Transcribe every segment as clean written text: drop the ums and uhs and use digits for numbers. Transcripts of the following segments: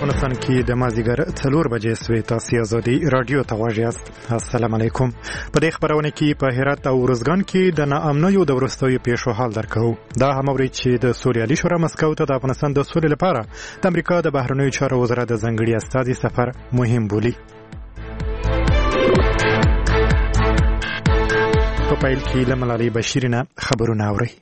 افغانستان کې د مازیګر 4 بجې سوي تاسو ازادي رادیو ته غواړئ. السلام علیکم. په دې خبرونه کې په هرات او ارزګان کې د ناامنیو د ورستوي پیښو حال درکو. دا هموري چې د سوریالي شورا مسکو ته د افغانستان د سولې لپاره د امریکا د بهرنیو چارو وزارت د ځنګړي استازي سفر مهم بولي. په پیل کې لملالي بشیرینه خبرونه اوري.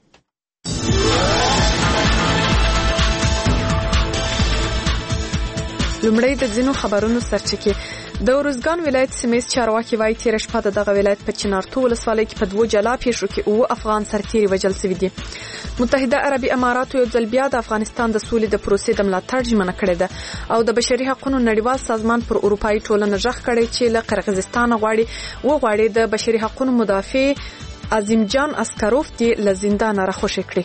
لومړی د ځینو خبرونو سرچکه د ارزګان ولایت سیمه چارواکي وایي تیر شپه دغه ولایت په چنارتو ولسوالۍ کې په 2 جلا پیښو کې او افغان سرتیري وژل شوي دي. متحده عربي اماراتو یو ځل بیا د افغانستان د سولې د پروسې د ملاتړ ژمنه کړې ده او د بشري حقوقو نړیوال سازمان پر اروپאי ټولنه ژغ کړي چې له قرغیزستان غواړي د بشري حقوقو مدافع عظیم جان اسکروف دی له زندان راخوشي کړي.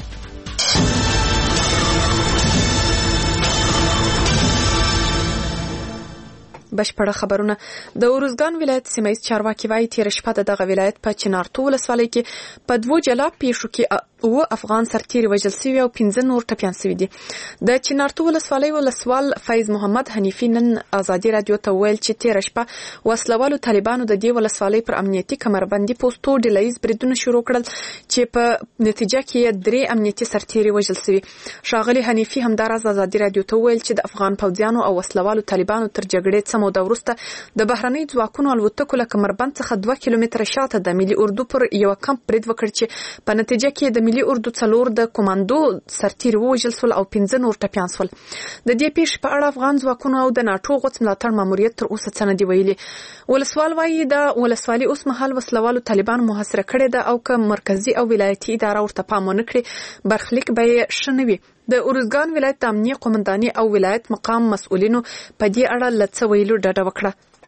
بشپړه خبرونه د ارزګان ولایت سیمه چارواکي وایي تیر شپه دغه ولایت په چنارتو ولسوالۍ کې په 2 جلا پیښو کې او افغان سرتیري وژل شوي او 15 نور ټپیان شوي دي. د چنارتو ولسوالۍ ولسوال فیض محمد حنیفي نن ازادي رادیو ته ویل چې تیر شپه وسلوالو طالبانو د دې ولسوالۍ پر امنیتي کمربندي پوسټو ډلایز بریدونه شروع کړل چې په نتیجه کې 3 امنیتي سرتیري وژل شوي. ښاغلي حنیفي همداراز ازادي رادیو ته ویل چې د افغان پوځیانو او وسلوالو طالبانو تر جګړې سمو د ورسته د بهرنۍ ځواکونو الوتکو له کمربند څخه 2 کیلومتره شاته د ملي اردو پر یو کمپ برید وکړ چې په نتیجه کې د ملي اردو 4 د کمانډو سرتیري وژل شول او 15 نور ټپیان شول. د دې پیښې په اړه افغان ځواکونو او د ناتو غوڅ ملاتړ ماموریت تر اوسه څه نه دی ویلي. ولسوال وایي د ولسوالۍ اوس مهال وسلوالو طالبان محاصره کړي ده او که مرکزی او ولایتي اداره ورته پام ونه کړي برخلیک به یې ښه نه وي. د ارزګان ولایت د امنیه قومنداني او ولایت مقام مسؤلینو په دې اړه لڅ ویلو ډډه وکړه.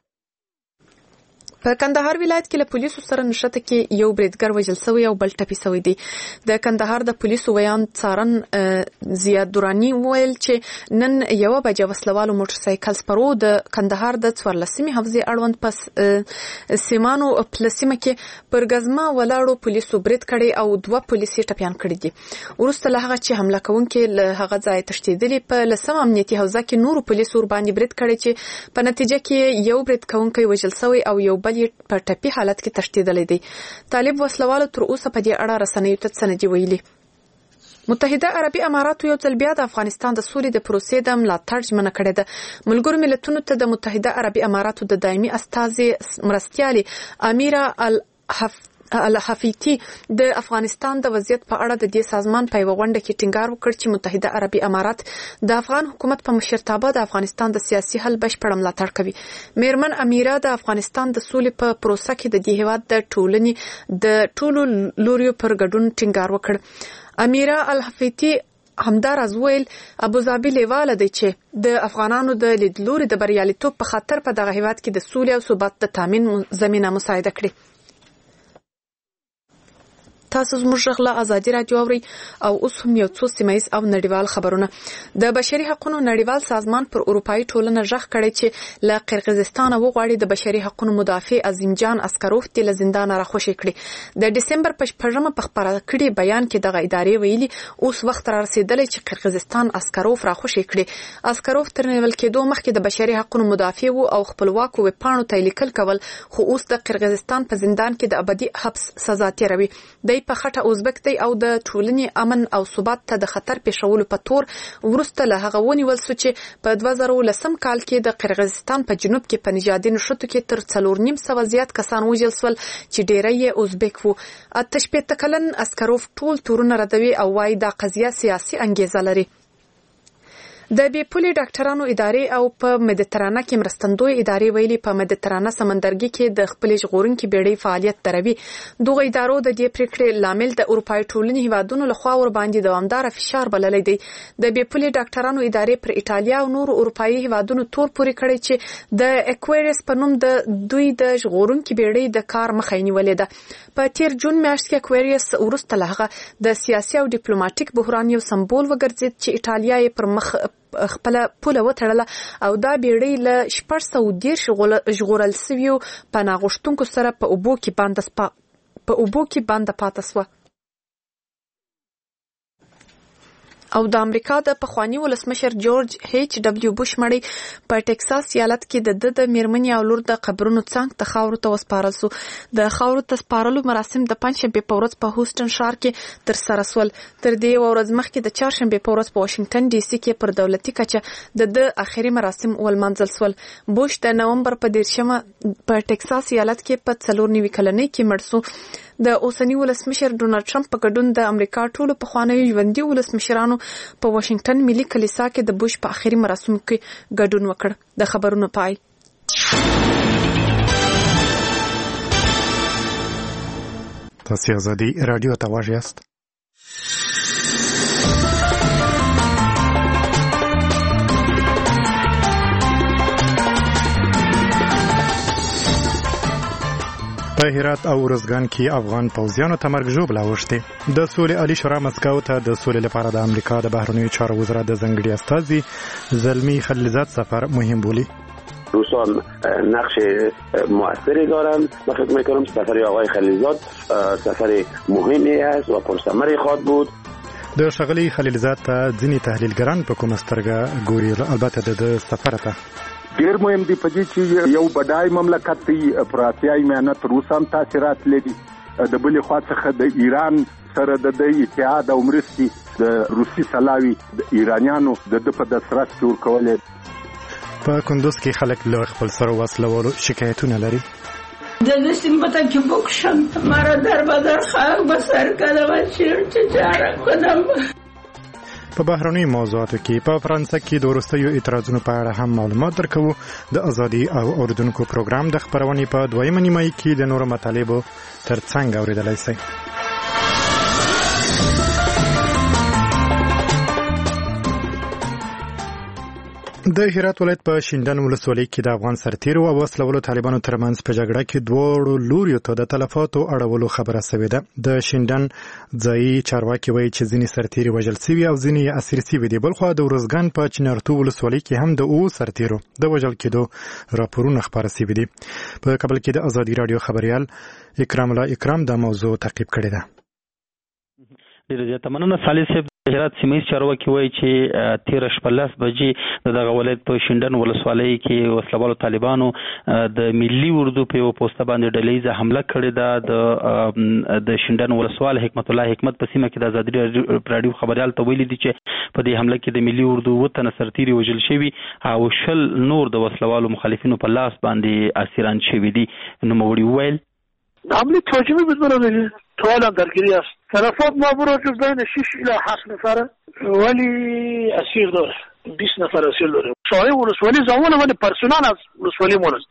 په کندهار ولایت کې له پولیسو سره نښته کې یو بریدګر وژل شوی او بل ټپي شوی دی. د کندهار د پولیسو ویان څارن زیاد دورانی ویل چې نن 1 بجې وسلوالو موټرسایکل سپرو د کندهار د 14 حوزې اړوند پس سیمانو پلسمه کې پر غزما ولاړو پولیسو برید کړي او 2 پولیسي ټپیان کړي دي. ورسته له هغه چې حمله کوونکي له هغه ځای تښتیدلي په لسم امنیتي حوزه کې نورو پولیسو ور باندې برید کړي چې په نتیجه کې یو برید کوونکی وژل شوی او یو بل په ټپي حالت کې تښتیدلې دي. طالب وسلوالو تر اوسه په دې اړه رسنیو ته څه نه دی ویلي. متحده عربي اماراتو یو ځل بیا د افغانستان د سولې د پروسې د ملاتړ ژمنه کړې ده. ملګرو ملتونو ته د متحده عربي اماراتو د دایمي استازي مرستیالي امیره الحفیتی د افغانستان د وضعیت په اړه د دې سازمان په یو غونډه کې ټینګار وکړ چې متحده عربي امارات د افغان حکومت په مشرتابه د افغانستان د سیاسي حل بشپړ ملاتړ کوي. میرمن امیره د افغانستان د سولې په پروسه کې د دې هیواد د ټولنې د ټولو لوریو پر ګډون ټینګار وکړ. امیره الحفیتی همداراز ویل ابوظبي لیواله دی چې د افغانانو د لیدلوري د بریالیتوب په خاطر په دغه هیواد کې د سولې او ثبات د تامین زمينه مساعده کړي. تاسو زموږ غلا ازادي رادیو اوري او اوس هم یو څو سیمایي او نړیوال خبرونه. د بشري حقوقو نړیوال سازمان پر اروپאי ټولنه ژغ کړي چې له قرغیزستان وغواړي د بشري حقوقو مدافع عظیم جان اسکروف له زندان راخوشي کړي. د دسمبر په 1 په خبره کړي بیان کې دغه ادارې ویلي اوس وخت را رسیدلی چې قرغیزستان اسکروف راخوشي کړي. اسکروف تر نیول کېدو مخکې د بشري حقوقو مدافع او خپلواکو وپاڼو ته لیکل کول خو اوس د قرغیزستان په زندان کې د ابدي حبس سزا تیروي. د په خټه ازبک دی او د ټولنې امن او ثبات ته د خطر پیښولو په تور ورسته له هغه ونیول شو چې په 2010 کال کې د قرغیزستان په جنوب کې په نژادي نښتو کې تر 4.5 زیات کسان وژل شول چې ډیری یې ازبک وو. 18 کلن اسکروف ټول تورونه ردوي او وايي دا قضیه سیاسي انګیزه لري. د بیپولي ډاکټرانو ادارې او په مدیترانه کې مرستندوی ادارې ویلي په مدیترانه سمندرګي کې د خپل ژغورونکو بیړۍ فعالیت دروي. دغه ادارو د دې پریکړې لامل د اروپאי ټولنې هیوادونو لخوا ور باندې دوامدار فشار بللی دی. د بیپولي ډاکټرانو ادارې پر ایټالیا او نور اروپאי هیوادونو تور پوري کړی چې د اکویریس په نوم د دوی د ژغورونکو بیړۍ د کار مخه نیولې ده. په تیر جون میاشت کې اکویریس ورسته لهغه د سیاسي او ډیپلوماټیک بحران یو سمبول وګرځید چې ایټالیا یې پر مخ خپل پوله وتړله او دا بیړۍ له 410 ژغورل شویو پناه غوښتونکو سره په اوبو کې باندې پاتې شوه. او د امریکا د پخوانی ولسمشر جورج ایچ ډبلیو بوش مړی په ټکساس ایالت کې د میرمنې او لور د قبرونو څنګ ته خاورو ته وسپارل شو. د خاورو ته سپارلو مراسم د پنځشنبه په ورځ په هوسټن ښار کې تر سره شول. تر دې ورځ مخکې د چهارشنبه په ورځ په واشنگټن ډي سي کې پر دولتي کچه د اخري مراسم ولمانځل شول. بوش د نومبر په 10 په ټکساس ایالت کې په 94 کلنۍ کې مړ شو. د اوسنی ولسمشر ډونالد ټرمپ په ګډون د امریکا ټولو پخوانیو ژوندي ولسمشرانو په واشنگټن ملي کلیسا کې د بوش په اخري مراسمو کې ګډون وکړ. د خبرونو پای. تاسو ازادي رادیو ته واژ یاست. په هرات او ارزګان کې افغان پوځیانو ته مرګ ژوبله اوښتې. د سولې عالی شورا مسکو ته د سولې لپاره د امریکا د بهرنیو چارو وزارت د ځنګړي استازي زلمی خلیلزاد سفر مهم بولی. روسان نقش مؤثری دارند. من فکر میکنم سفر آقای خلیلزاد سفر مهمی است و پرثمری خواهد بود. د ښاغلي خلیلزاد ته ځینې تحلیلګران په کومه سترګه ګوري، البته د سفر ته ډیر مهم دی په دې چې یو بډای مملکت دی پر آسیایي میانت روسان تاثیرات لري. د بلې خوا څخه د ایران سره د اتحاد او مرستې د روسي سلاوي د ایرانیانو د په دسرس کې ورکولې. په کندوز کې خلک له خپل سره وسلوالو شکایتونه لري. دستیم بتا که بکشن مرا در بدر خاک بسر کنم و چاره کنم. په بهرنیو موضوعاتو کې په فرانسه کې د وروستیو اعتراضونو په اړه هم معلومات درکوو. د ازادي او اوریدونکو پروګرام د خبرونې په دویمه نیمایي کې د نورو مطالبو ترڅنګ اوریدلای شئ. د هرات ولایت په شینډن ولسوالۍ کې د افغان سرتیرو او وسلوالو طالبانو ترمنځ په جګړه کې دوه لوریو ته د تلفاتو اړولو خبره شوې ده. د شینډن ځایي چارواکي وایي چې ځینې سرتیري وژل شوي او ځینې اسیر شوي دي. بلخوا د ارزګان په چنارتو ولسوالۍ کې هم د سرتیرو د وژل کېدو راپورونه خپاره شوي دي. په کابل کې د ازادي رادیو خبريال اکرام الله اکرام د موضوع تعقیب کړی ده. ډیره زیاته مننه صالح صاحب. هرات سیمه چارواکي وایي چې 13:15 بجې د ولایت په شینډن ولسوالۍ کې وسلوالو طالبانو د ملي اردو په یو پوسټ باندې ډلهیزه حمله کړې ده. د شینډن ولسوال حکمت الله حکمت په سیمه کې د ازادي رادیو خبريال ته ویلي دي چې په دې حمله کې د ملي اردو وطن سرتیري وژل شوي او 10 نور د وسلوالو مخالفینو په لاس باندې اسیران شوي دي. نو موړي ویل عملی ترجمه بدون سوال درگیری است. طرفات مابراج بین 6 الى 7 نفر ولی اسیر داره. 20 نفر اسیر داره. صاحب ولسوالی زمان ولی پرسونال از ولسوالی مونست.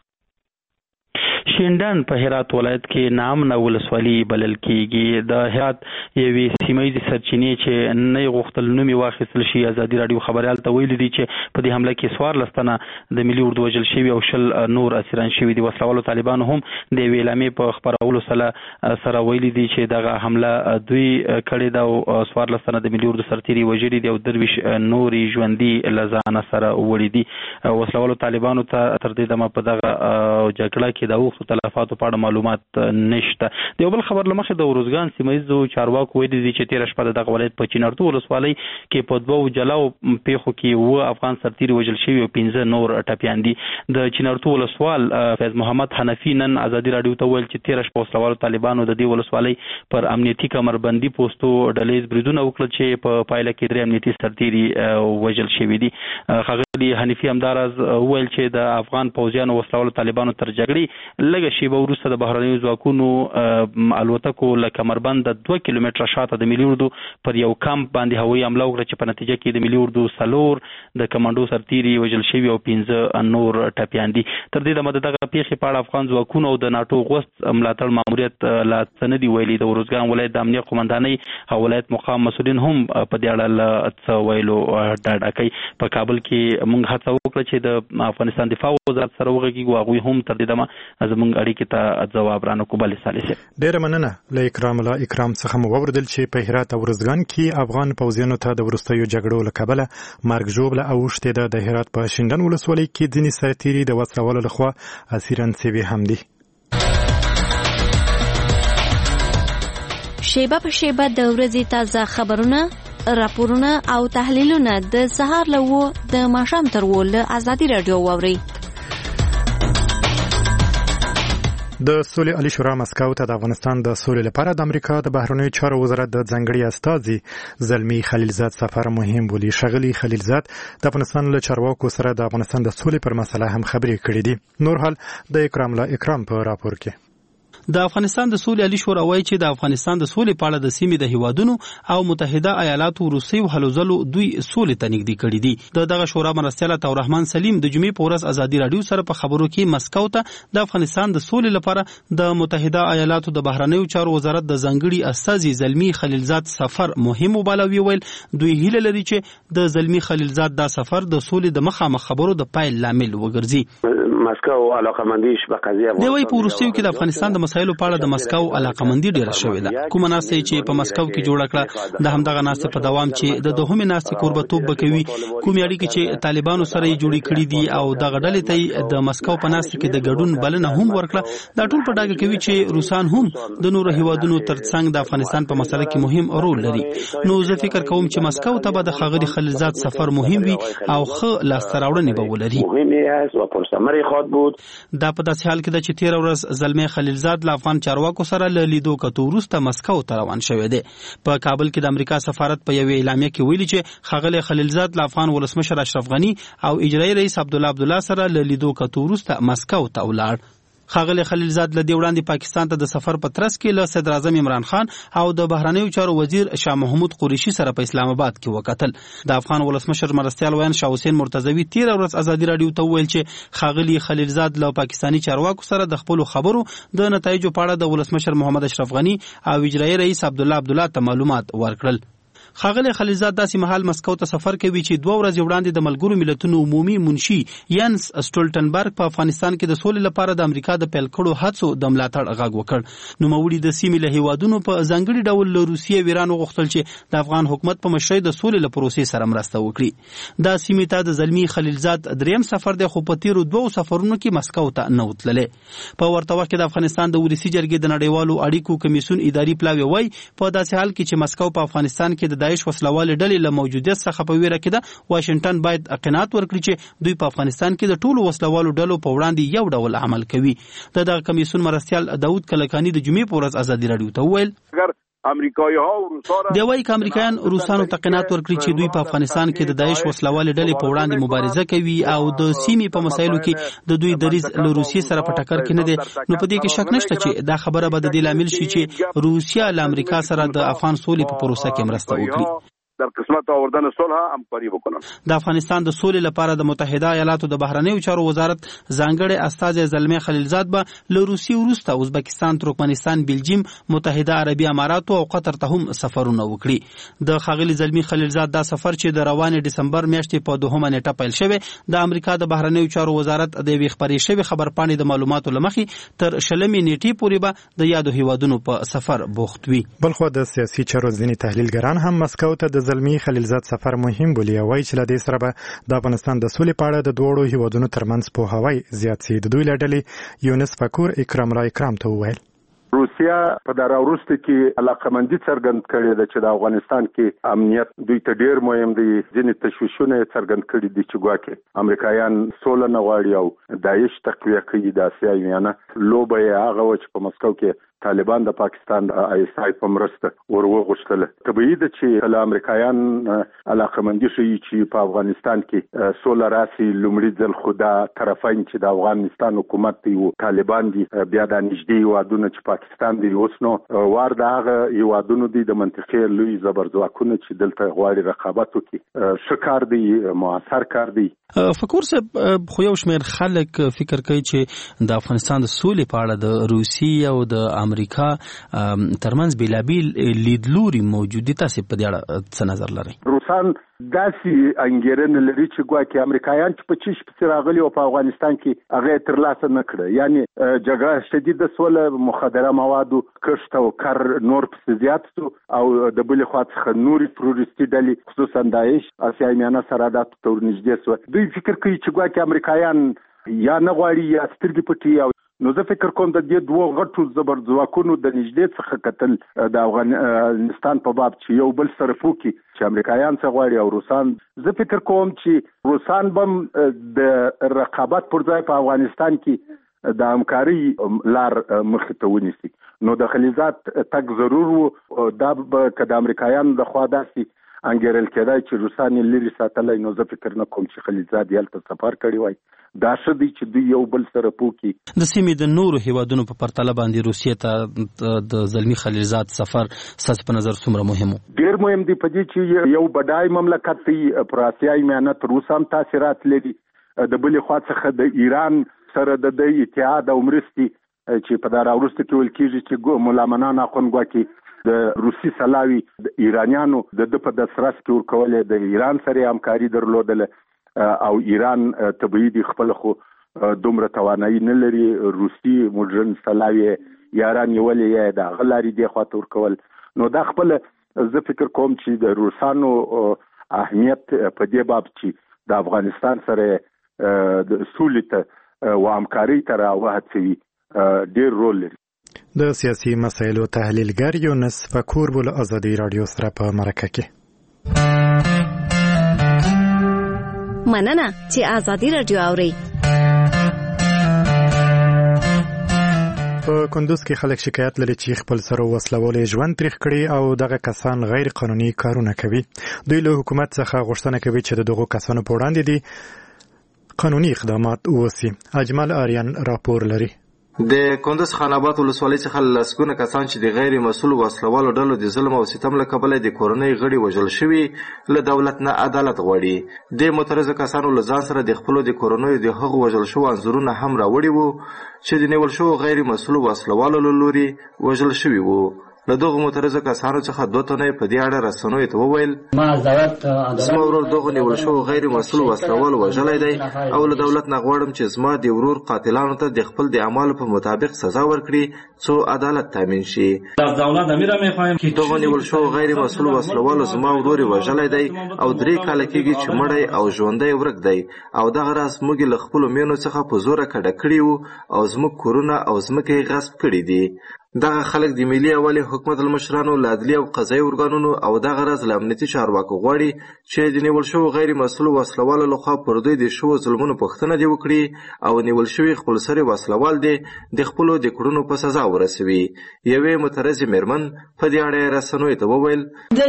شینډن په هرات ولایت کې نامنه ولسوالي بلل کېږي. د هرات یوې سیمایي سرچینې چې نه غوښتل نومي واخیستل شي ازادي رادیو خبريال ته ویلي دي چې په دې حمله کې 14 تنه د ملي اردو وژل شوي او 10 نور اسیران شوي دي. وسلوالو طالبانو هم د ویلامې په خبرولو سره ویلي دي چې دغه حمله دوی کړې ده او 14 تنه د ملي اردو سرتیري وژلي دي او 23 نوري ژوندي لزانه سره وړي دي. وسلوالو طالبانو ته تر دې دمه په دغه جګړه کې د تلفاتو په اړه معلومات نشته. د یو بل خبر لمخې د ورزګان سیمایي چارواکو ویلي دي چې 13 شپه د ولایت په چینارتو ولسوالۍ کې په دوه جلاو پیښو کې و افغان سرتیري وژل شوي او 15 نور ټپیان دي. د چینارتو ولسوال فیض محمد حنفي نن ازادي رادیو ته ویل چې 13 شپه وسلوالو طالبانو د دې ولسوالۍ پر امنیتي کمربندي پوسټو ډلېز بریدونه وکړل چې په پایله کې 3 امنیتي سرتیري وژل شوي دي. ښاغلي حنفي همداراز ویل چې د افغان پوځیانو وسلوالو طالبانو تر جګړې لږه شیبه وروسته د بهرنیو ځواکونو الوتکو له کمربند 2 کیلومتره شاته د ملي اردو پر یو کمپ باندې هوایي حمله وکړه چې په نتیجه کې د ملي اردو 4 د کمانډو سرتیري وژل شوي او 15 نور ټپیان دي. تر دې دمه دغه پیښې په اړه افغان ځواکونو او د ناتو غوست ملاتړ ماموریت لا سندي ویلي. د ورزګان ولایت د امنیت قومندانۍ او ولایت مقام مسؤلین هم په دې اړه څه ویلو ډاډه کوي. په کابل کې موږ هڅه وکړه چې د افغانستان دفاع وزارت سره وغږیږو. هغوی هم تر دې دمه زموږ اړیکې ته ځواب رانه کوبل صالح. ډیره مننه له اکرام الله اکرام څخه مو ووردل چې په هرات او ورزګان کې افغان پوځیانو ته د ورستیو جګړو له کبله مرګ ژوبله اوښتې ده. د هرات په شینډن ولسوالۍ کې ځینې سرتیري د وسلوالو لخوا اسیران شوي هم دي. شیبه په شیبه د ورځې تازه خبرونه راپورونه او تحلیلونه د سهار له 9 د ماښام تر 10 له ازادي رادیو واورئ. د سولې عالی شورا مسکو ته د افغانستان د سولې لپاره د امریکا د بهرنیو چارو وزارت د ځانګړي استازي زلمی خلیلزاد سفر مهم بولي. ښاغلي خلیلزاد د افغانستان له چارواکو سره د افغانستان د سولې پر مسله هم خبرې کړې دي. نور حال د اکرام لا اکرام په راپور کې. د افغانستان د سولې عالی شورا وایي چې د افغانستان د سولې په اړه د سیمې د هیوادونو او متحده ایالاتو روسي او هلو ځلو دوی سولې ته نږدې کړي دي. دغه شورا مرستیال عطا الرحمن سلیم د جمعې په ورځ ازادي رادیو سره په خبرو کې مسکو ته د افغانستان د سولې لپاره د متحده ایالاتو د بهرنیو چارو وزارت د ځانګړي استازي زلمی خلیلزاد سفر مهم وباله. ویل دوی هیله لري چې د زلمی خلیلزاد دا سفر د سولې د مخامخ خبرو د پایل لامل وګرځي. مسکو علاقمندیش په قضیه دی وایي په روسیو کې د افغانستان د مسایلو په اړه د مسکو علاقمندي ډیره شوې ده. کومه ناستې چې په مسکو کې جوړه کړه د همدغه ناستې په دوام چې د دوهمې ناستې قربتوب بکوي. کومې اړیکې چې طالبانو سره یې جوړې کړې دي او دغه ډلې ته د مسکو په ناستې کې د ګډون بلنه هم ورکړه. دا ټول په ډاګه کوي چې روسان هم د نورو هیوادونو ترڅنګ د افغانستان په مسله کې مهم رول لري. نو زه فکر کوم چې مسکو ته به د ښاغلي خلیلزاد سفر مهم وي او ښه لاسته راوړنې به ولري. دا په داسې حال کې ده چې 13 ورځ زلمی خلیلزاد له افغان چارواکو سره له لیدو کتو وروسته مسکو ته روان شوی دی. په کابل کې د امریکا سفارت په یوې اعلامیه کې ویلي چې ښاغلی خلیلزاد له افغان ولسمشر اشرف غني او اجرایي رئیس عبدالله سره له لیدو کتو وروسته مسکو ته ولاړ. ښاغلی خلیلزاد له دې وړاندې پاکستان ته د سفر په ترڅ کې له صدر اعظم عمران خان او د بهرنیو چارو وزیر شاه محمود قریشي سره په اسلام آباد کې وکتل. د افغان ولسمشر مرستیال ویان شاه حسین مرتضوی 13 ورځ ازادي رادیو ته ویل چې ښاغلي خلیلزاد له پاکستاني چارواکو سره د خپل خبرو د نتایجو په اړه د ولسمشر محمد اشرف غني او اجرایي رئیس عبدالله ته معلومات ورکړل. ښاغلی خلیلزاد داسې مهال مسکو ته سفر کوي چې 2 ورځې وړاندې د ملګرو ملتونو عمومي منشي ینس سټولټنبرګ په افغانستان کې د سولې لپاره د امریکا د پیل کړو هڅو د ملاتړ غږ وکړ. نوموړي د سیمې له هیوادونو په ځانګړي ډول له روسیې او ایران وغوښتل چې د افغان حکومت په مشرۍ د سولې له پروسې سره مرسته وکړي. دا سیمې ته د زلمی خلیلزاد دریم سفر دی خو په تیرو 2 سفرونو کې مسکو ته نه وتللې. په ورته وخت کې د افغانستان د ولسي جرګې د نړیوالو اړیکو کمیسیون اداري پلاوی وایي په داسې حال کې چې مسکو په افغانستان کې د داعش وسلوالې ډلې له موجودیت څخه په ویره کې ده، واشنگټن باید قناعت ورکړي چې دوی په افغانستان کې د ټولو وسلوالو ډلو په وړاندې یو ډول عمل کوي. دغه کمیسیون مرستیال داود کلکانی د جمعې په ورځ ازادي رادیو ته وویل دی وايي چې امریکایان روسانو ته قناعت ورکړي چې دوی په افغانستان کې د داعش وسلوالې ډلې په وړاندې مبارزه کوي او د سیمې په مسایلو کې د دوی دریځ له روسیې سره په ټکر کې نه دی. نو په دې کې شک نشته چې دا خبره به د دې لامل شي چې روسیا له امریکا سره د افغان سولې په پروسه کې مرسته وکړي. در قسمت آوردن صلح همکاری بکنن. د افغانستان د سولې لپاره د متحده ایالاتو د بهرنیو چارو وزارت ځانګړی استازی زلمی خلیلزاد به له روسیې وروسته ازبکستان، ترکمنستان، بلجیم، متحده عربي اماراتو او قطر ته هم سفرونه وکړي. د ښاغلي زلمی خلیلزاد دا سفر چې د روانې ډسمبر میاشتې په 2 نیټه پیل شوی د امریکا د بهرنیو چارو وزارت د یوې خبرې شوی خبرپاڼې د معلوماتو لمخې تر 20 نیټې پورې به د یادو هیوادونو په سفر بوخت وي. بلخو د سیاسي چارو ځینې تحلیلګران هم مسکو ته د زلمی خلیلزاد سفر مهم بولي او وايي چې له دې سره به د افغانستان د سولې په اړه د دوړو هیوادونو ترمنځ پوهاوی زیات شي. د دوی له ډلې یونس فکور اکرام را اکرام ته وویل روسیا په دغه وروسته کې علاقمندي څرګند کړې ده چې د افغانستان کې امنیت دوی ته ډیر مهم دي. ځینې تشویشونه څرګند کړي دي چې ګواکې امریکایان سوله نه غواړي او داعش تقویه کوي. د اسیا یانه لوبه یې هغه و چې په مسکو کې طالبان د پاکستان د ISI په مرسته ورغوښتل. طبیعي ده چې کله امریکایان علاقمندي ښیي چې په افغانستان کې سوله راسي، لومړي ځل خو دا طرفین چې د افغانستان حکومت دی او طالبان دي بیا د نږدې هیوادونو چې پاکستان دی اوس نو وار د هغه هیوادونو دی د منطقې لوی زبرځواکونه چې دلته غواړي رقابت وکړي. ښه کار دی، موثر کار دی. فکر صاحب خو یو شمېر خلک فکر کوي چې د افغانستان د سولې په اړه د روسي او د امریکا ترمنځ بیلابیل لیدلوري موجود دي. تاسو په دې اړه څه نظر لرئ؟ روسان داسې انګیرنه لري چې ګواکې امریکایان چې په چیش پسې راغلي او په افغانستان کې هغه ترلاسه نه کړه، یعنی جګړه شدیده سوله، مخدره موادو کښت او کار نور پسې زیات شو او د بلې خوا څخه نورې تروریستي ډلې خصوصا داعش اسیا میانه سرحداتو ته ورنږدې شوه. دوی فکر کوي چې ګواکې امریکایان یا نه غواړي یا سترګې پټي او نو زه فکر کوم د دې دوه غټو زبر ځواکونو د نږدې څخه کتل د افغانستان په باب چې یو بل سره فوکي چې امریکایان څه غواړي او روسان، زه فکر کوم چې روسان بم د رقابت پر ځای په افغانستان کې د همکاري لار مخې ته ونیسي. نو د خلیزات تک ضرور وو، دا به که د امریکایانو د خوا داسې انګیرل کېدای چې روسان یې لرې ساتلی، نو زه فکر نه کوم چې خلیزات یې هلته سفر کړی وای. دا ښه دی چې دوی یو بل سره پوکي. د سیمې د نورو هیوادونو په پرتله باندې روسیې ته د زلمی خلیلزاد سفر ستاسو په نظر څومره مهم و؟ ډېر مهم دی، په دې چې یو بډای مملکت دی، پر آسیایي میانت روس هم تاثیرات لري، د بلې خوا څخه د ایران سره د اتحاد او مرستې چې په دا راوروسته کې ویل کېږي چې ملا منان اخوندګوکي د روسي سلاوي د ایرانیانو د په دسترس کې ورکولې، د ایران سره همکاري درلودله او ایران طبیعي دی خپل خو دومره توانایي نه لري، روسي موډرن سلاوي یاران یولې یا د غلاري دی خواته ورکول. نو دا خپل زه فکر کوم چې د روسانو اهمیت په دې باب چې د افغانستان سره د سولې ته او همکاري ته راوهڅوي ډېر رول لري. د سیاسي مسایلو تحلیلګر یونس فکور بول ازادي رادیو سره په مرکه کې. مننه چې ازادي رادیو اوري. په کندوز کې خلک شکایت لري چې خپل سره وسلوالې ژوند تریخ کړي او دغه کسان غیر قانوني کارونه کوي. دوی له حکومت څخه غوښتنه کوي چې دغه کسانو په وړاندې دي قانوني اقدامات ووسي. اجمل آریان راپور لري. د کندوز خان آباد ولسوالۍ څخه لسګونه کسان چې د غیر مسؤل وسلوالو ډلو د ظلم او ستم له کبله د کورنۍ غړي وژل شوي، له دولت نه عدالت غواړي. د معترضه کسانو له ځان سره د خپلو د کورنیو د هغو وژل شوو انځورونه هم راوړي وو چې د نیول شوو غیر مسؤل وسلوالو له لوري وژل شوي وو. له دغو معترضه کسانو څخه 2 تنه په دې اړه رسنیو ته وویل زما ورور دغه نیول شوو غیر مسؤل وسلوال وژلی دی او له دولت نه غواړم چې زما د ورور قاتلانو ته د خپل د اعمالو په مطابق سزا ورکړي څو عدالت تامین شي. دغه نیول شوو غیر مسؤل وسلوالو زما ورور وژلی دی او 3 کاله کېږي چې مړی او ژوندی ورک دی او دغه راز موږ له خپلو مینو څخه په زوره کډه کړي وو او زموږ کورونه او ځمکې یې غصب کړي دي. دغه خلک د ملي اولي حکومت المشرانو له عدلي او قضایي ارګانونو او دغه راز له امنیتي چارواکو غواړي چې د نیول شوو غیر مسؤل وسلوالو لخوا پر دوی د شوو ظلمونو پوښتنه دې وکړي او نیول شوي خپلسري وسلوال دې د خپلو د کړنو په سزا ورسوي. یوې معترضې مېرمن په دې اړه رسنیو ته وویل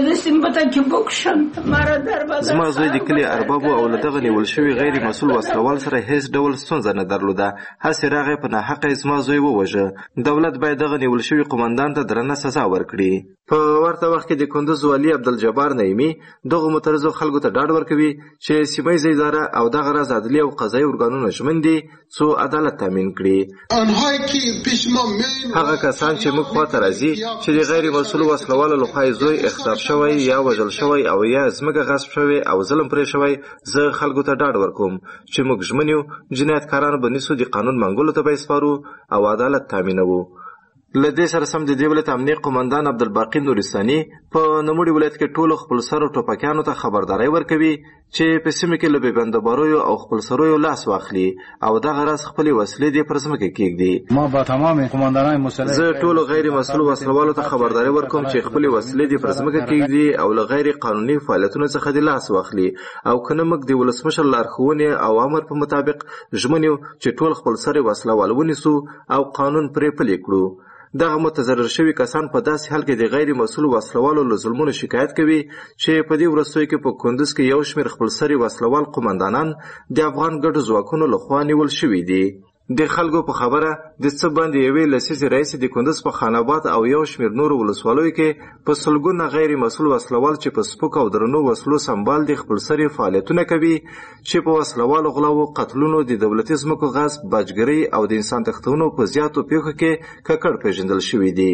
زما زوی د کلي اربابو او له دغه نیول شوي غیر مسؤل وسلوال سره هیڅ ډول ستونزه نه درلوده، هسې راغی په ناحقه زما زوی ووژه. دولت باید دغه نیول شوي قومندان ته درنه سزا ورکړي. په ورته وخت کې د کندوز والي عبدالجبار نعیمي دغه معترضو خلکو ته ډاډ ورکوي چې سیمه ییزه اداره او دغه راز عدلي او قضایي ارګانونه ژمن دي څو عدالت تامین کړي. هغه کسان چې موږ خواته راځي چې د غیر مسؤل وسلوالو لخوا زوی اغتصاب شوی یا وژل شوی او یا ځمکه غصب شوی او ظلم پرې شوی، زه خلکو ته ډاډ ورکوم چې موږ ژمن یو جنایتکاران به نیسو، د قانون منګولو ته به یې سپارو او عدالت تامینوو. له دې سره سم د دې ولایت امنیه قومندان عبدالباقي نورستاني په نوموړي ولایت کې ټولو خپلسرو ټوپکیانو ته خبرداری ورکوي چې په سیمه کې له بېبندباریو او خپلسریو لاس واخلي او دغه راز خپلې وسلې دې پر ځمکه کېږدي. ما با تمام قومندانان مسلح زه ټولو غیر مسؤل وسلوالو ته خبرداری ورکوم چې خپلې وسلې دې پر ځمکه کېږدي او له غیر قانوني فعالیتونو څخه دې لاس واخلي او که نه موږ د ولسمشر لارښوونې او امر په مطابق ژمن یو چې ټول خپلسري وسلوال ونیسو او قانون پرې پلی کړو. دغه متضرر شوي کسان په داسې حال کې د غیر مسؤل وسلوالو له ظلمونو شکایت کوي چې په دې وروستیو کې په کندوز کې یو شمېر خپلسري وسلوال قومندانان د افغان ګډو ځواکونو لخوا نیول شوي دي. د خلکو په خبره د څه باندې یوې لسیزې راهیسې د کندوز په خان آباد او یو شمېر نورو ولسوالیو کې په سلګونه غیر مسؤل وسلوال چې په سپکو او درنو وسلو سمبال د خپلسري فعالیتونه کوي چې په وسلوالو غلاو، قتلونو، د دولتي ځمکو غصب، باجګرۍ او د انسان تښتونو په زیاتو پیښو کې ککړ پیژندل شوي دي.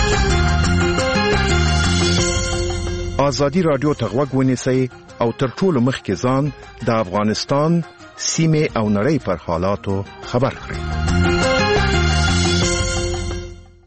ازادي رادیو ته غوږ ونیسئ او تر ټولو مخکې ځان د افغانستان سیمه او نړۍ پر حالاتو خبر کړئ.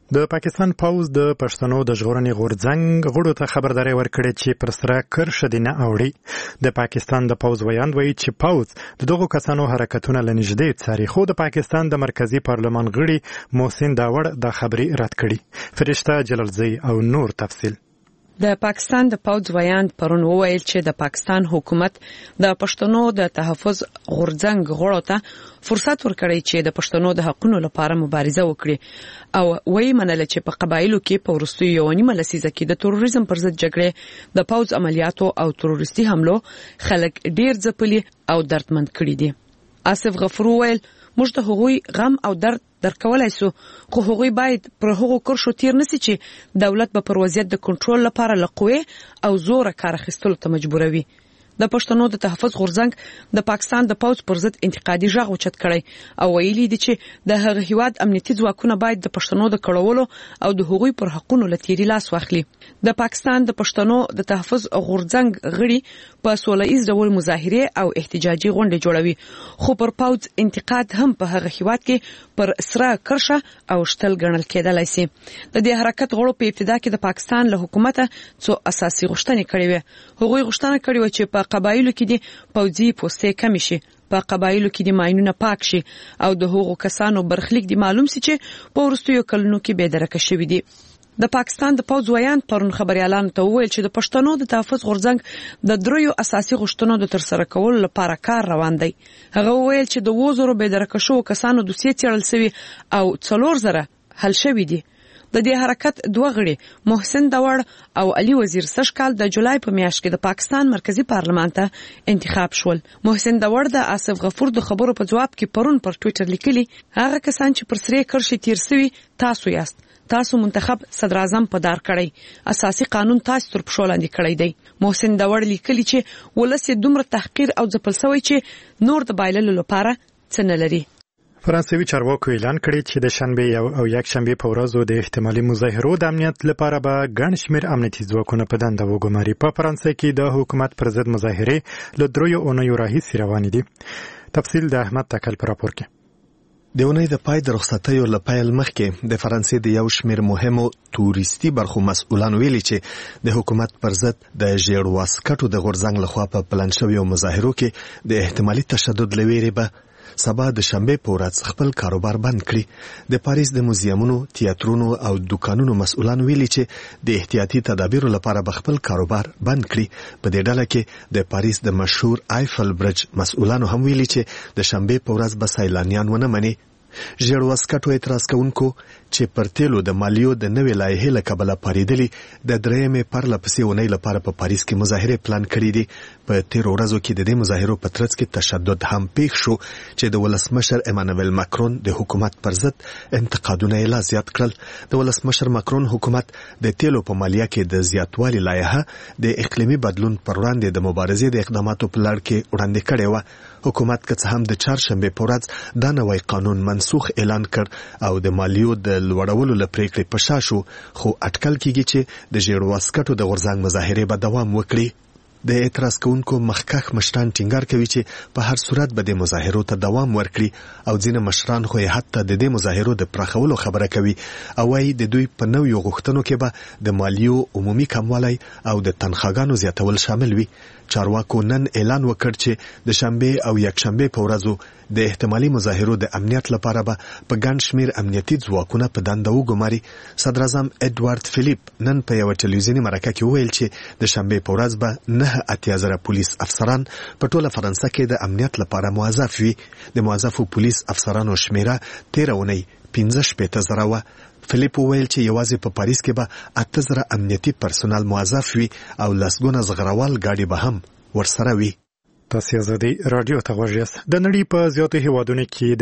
د پاکستان پوز د پښتنو د ژغورنې غورځنګ غړو ته خبرداري ورکړې چې پر سره کرښه دې نه اوړي. د پاکستان د پوز ویاند وایي چې پوز د دغو کسانو حرکتونه له نږدې څاري، خو د پاکستان د مرکزي پارلمان غړي محسن داوړ دا خبرې رد کړي. فرشته جلالزی او نور تفصیل. د پاکستان د پوز ویاند پرون وویل چې د پاکستان حکومت د پښتنو د تحفظ غورځنګ غړو ته فرصت ورکړی چې د پښتنو د حقوقو لپاره مبارزه وکړي او وایي منل چې په قبایلو کې په وروستیو یو نیمه لسیزه کې د تروریزم پر ضد جګړې د پوز عملیاتو او تروریستي حملو خلک ډیر ځپلي او دردمند کړي دي. آصف غفور وویل موږ ته هغوی غم او درد درکولای سو، خو هغوی باید پر هغو کرښو تیر نسی چې دولت به پر وضعیت د کنټرول لپاره له قوې او زوره کار اخیستلو ته مجبوروي. د پښتنو د تحفظ غورځنګ د پاکستان د پوز پر ضد انتقادي غږ اوچت کړی او ویلي دي چې د هغه هیواد امنیتي ځواکونه باید د پښتنو د کړولو او د هغوی پر حقوقو لتیری لاس واخلي. د پاکستان د پښتنو د تحفظ غورځنګ غړي په سولهییز ډول مظاهره او احتجاجي غونډې جوړوي، خو پر پوز انتقاد هم په هغه هیواد کې پر سره کرښه او شتل ګڼل کېدلای شي. د دې حرکت غړو په ابتدا کې د پاکستان له حکومت څو اساسي غوښتنې کړې وې. هغوی غوښتنه کړې و چې په قبایلو کې د پوځي پوستې کم شي، په قبایلو کې د ماینونه پاک شي او د هغو کسانو برخلیک دی معلوم شي چې په وروستیو کلونو کې بېدرکه شوي دي. د پاکستان د پوز ویاند پرون خبريالانو ته وویل چې د پښتنو د تحفظ غورځنګ د دریو اساسي غوښتنو د ترسره کولو لپاره کار روان دی. هغه وویل چې د 2000 بېدرکه شوو کسانو دوسیې څېړل شوي او 4000 حل شوي دي. د دې حرکت دوه غړي محسن داوړ او علي وزیر سشکال د جولای په میاشت کې د پاکستان مرکزی پارلمان ته انتخاب شول. محسن داوړ د آصف غفور د خبرو په جواب کې پرون پر ټوئیټر لیکلي هغه کسان چې پر سره کرښې تیر سوي تاسو یاست، تاسو منتخب صدر اعظم په دار کړی، اساسي قانون تاسو تر پښو لاندې کړی دی. محسن داوړ لیکلي چې ولس دومره تحقیر او ځپل شوی چې نور د بایللو لپاره څه نه لري. فرانسوي چارواکو اعلان کړی چې د شنبه او یک شنبه په ورځو د احتمالي مظاهرو د امنیت لپاره به ګڼ شمېر امنیتي ځواکونه په دنده وګماري. په فرانسه کې د حکومت پر ضد مظاهرې له دریو اونیو راهیسې روانې دي. تفصیل د احمد تکل په راپور کې. د اونۍ د پای د رخصتیو له پیل مخکې د فرانسې د یو شمېر مهمو توريستي برخو مسؤلان ویلي چې د حکومت پر ضد د ژیړ واسکټو د غورځنګ لخوا په پلان شویو مظاهرو کې د احتمالي تشدد لویری به سبا د شنبه په ورځ خپل کاروبار بند کړي. د پاریس د موزیمونو، تیاترونو او دکانونو مسؤلان ویلي چې د احتیاطي تدابیرو لپاره به خپل کاروبار بند کړي. په دې ډله کې د پاریس د مشهور آیفل برج مسؤلانو هم ویلي چې د شنبه په ورځ به سیلانیان ونه مني. ژیړ واسکټو اعتراض کوونکو چې پر تیلو د مالیو د نوې لایحې له کبله پاریدلي د درېیمې پرلپسې اونۍ لپاره په پاریس کې مظاهرې پلان کړي دي. په تیرو ورځو کې د دې مظاهرو په ترڅ کې تشدد هم پیښ شو چې د ولسمشر ایمانوئل ماکرون د حکومت پر ضد انتقادونه یې لا زیات کړل. د ولسمشر ماکرون حکومت د تیلو په مالیه کې د زیاتوالي لایحه د اقلیمي بدلون پر وړاندې د مبارزې د اقداماتو په لړ کې وړاندې کړې وه. حکومت که څه هم د چهارشنبه په ورځ دا نوی قانون منسوخ اعلان کړ او د مالیو د لوړولو لپاره پریکړې په شا شو، خو اټکل کیږي چې د ژیړ واسکټو د غورځنګ مظاهرې به دوام وکړي. د اعتراض کوونکو مخکښ مشران ټینګار کوي چې په هر صورت به د مظاهرو ته دوام ورکړي او ځینې مشران خو حتی د دې مظاهرو د پراخولو خبره کوي او وايي د دوی په نویو غوښتنو کې به د مالیو عمومي کموالی او د تنخواګانو زیاتول شامل وي. چارواکو نن اعلان وکړ چې د شنبه او یکشنبه په ورځو د احتمالي مظاهرو د امنیت لپاره به په ګڼ شمېر امنیتي ځواکونه په دنده وګماري. صدر اعظم ادوارد فلیپ نن په یو ټلویزیوني مرکه کې وویل چې د شنبه په ورځ به 9,000 پولیس افسران په ټوله فرانسه کې د امنیت لپاره موظف وي. د موظفو پولیس افسرانو شمیره 13 اونۍ 15,000 وه. فلیپ وویل چې یوازې په پاریس کې به 8,000 امنیتي پرسونل موظف وي او لسګونه زغروال ګاډي به هم ورسره وي. تاسو ازادي رادیو ته غوږ یاست. د نړۍ په زیاتو هیوادونو کې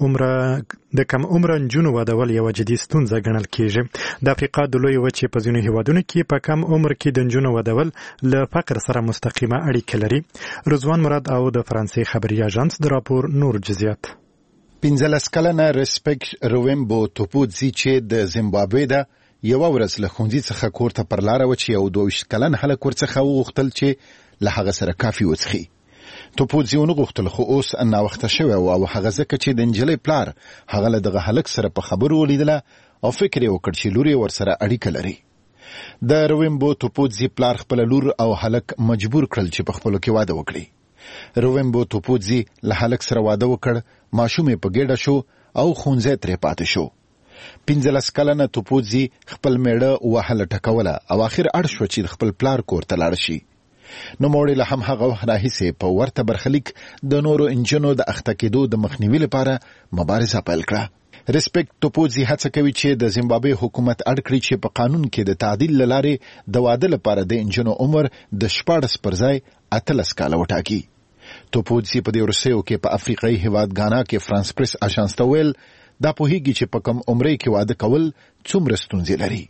د کم عمره نجونو ودول یوه جدي ستونزه ګڼل کېږي. د افریقا د لویې وچې په ځینو هیوادونو کې په کم عمر کې د نجونو ودول له فقر سره مستقیمه اړیکه لري. رضوان مراد او د فرانسې خبري اژانس د راپور نور جزئیات. 15 کلنه ریسپیکټ رویمبو توپودزي چې د زیمبابوې ده یو ورځ له ښوونځي څخه کور ته پر لاره و چې یو 22 کلن هلک ورڅخه وغوښتل چې له هغه سره کافي وڅښي. توپودزي ونه غوښتل خو اوس ناوخته شوی او هغه ځکه چې د نجلۍ پلار هغه له دغه هلک سره په خبرو ولیدله او فکر یې وکړ چې لور یې ورسره اړیکه لري. د رویمبو توپودزي پلار خپل لور او هلک مجبور کړل چې په خپلو کې واده وکړي. رویمبو توپودزي له هلک سره واده وکړ، ماشوم یې په ګېډه شو او ښوونځی ترې پاتې شو. 15 کلنه توپودزي خپل میړه وهله ټکوله او اخر اړ شو چې خپل پلار کور ته لاړ شي. نو موړي له هم هغه وخت راهیسې په ورته برخلیک د نورو انجنونو د اخته کېدو د مخنیوي لپاره مبارزه پیل کړه. ریسپیکټ توپودزي هڅه کوي چې د زیمبابوې حکومت اړ کړي چې په قانون کې د تعدیل لارې د واده لپاره د انجنونو عمر د 14 پر ځای 18 کاله وټاکي. توپودزي په دې ورسېو کې په افریقایي هیواد غانا کې فرانس پریس اژانس ته ویل دا پوهیږي چې په کوم عمرې کې واده کول څومره ستونزې لري.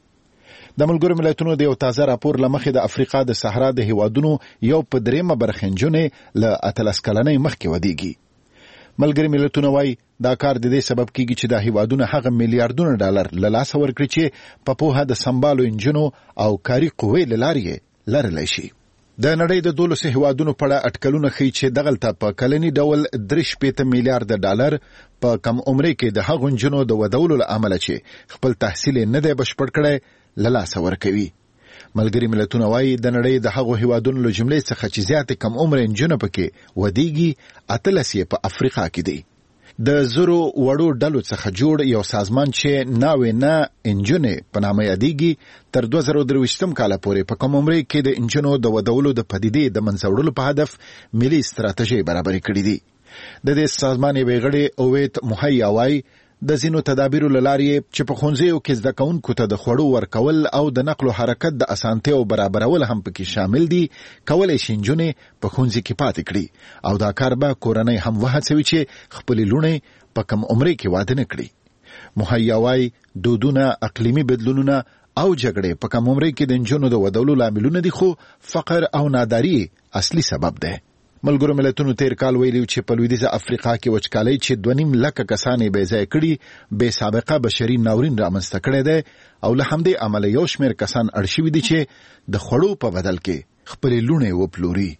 د ملګرو ملتونو د یو تازه راپور له مخې د افریقا د صحرا د هیوادونو یو په درېمه برخه نجونې له 18 کلنۍ مخکې ودیږي. ملګري ملتونه وایي دا کار د دې سبب کیږي چې د هیوادونو هغه میلیارډونه ډالر له لاسه ورکړي چې په پوهه د سمبالو انجنونو او کاري قوې له لارې لرلی شي. د نړۍ د 12 هیوادونو په اړه اټکلونه ښیي چې دغلته په کلني ډول 3 میلیارډ ډالر په کم عمرې کې د هغو نجونو د ودولو له امله چې خپل تحصیل نه دی بشپړ کړی له لاسه ورکوي. ملګري ملتونه وایي د نړۍ د هغو هیوادونو له جملې څخه چې زیاتې کم عمر نجونې پکې ودیږي 18 په افریقا کې دي. د زرو وړو ډلو څخه جوړ یو سازمان چې ناوې نه انجنونې په نامه یادیږي تر 2023 کال پورې په کوم عمرې کې د انجنونو د ودولو د پدیدې د منځه وړلو په هدف ملي ستراتیژي برابرې کړې دي. د دې سازمان یوې غړي اویت محیا وایي د ځینو تدابیرو له لارې چې په ښوونځیو کې زده کوونکو ته د خوړو ورکول او د نقل و حرکت د اسانتیاو برابرول هم پکې شامل دي، کولی شي نجونې په ښوونځي کې پاتې کړي او دا کار به کورنۍ هم وهڅوي چې خپلې لوڼې په کم عمرې کې واده نه کړي. محیا وایي دودونه، اقلیمي بدلونونه او جګړې په کم عمرې کې د نجونو د ودولو لاملونه دي، خو فقر او ناداري اصلي سبب دی. ملګرو ملتونو تیر کال ویلي چې په لویدیځه افریقا کې وچکالۍ چې 2.5 لکه کسان یې بې ځای کړي بې سابقه بشري ناورین رامنځته کړی دی او له همدې امله یو شمېر کسان اړ شوي دي چې د خوړو په بدل کې خپلې لوڼې وپلوري.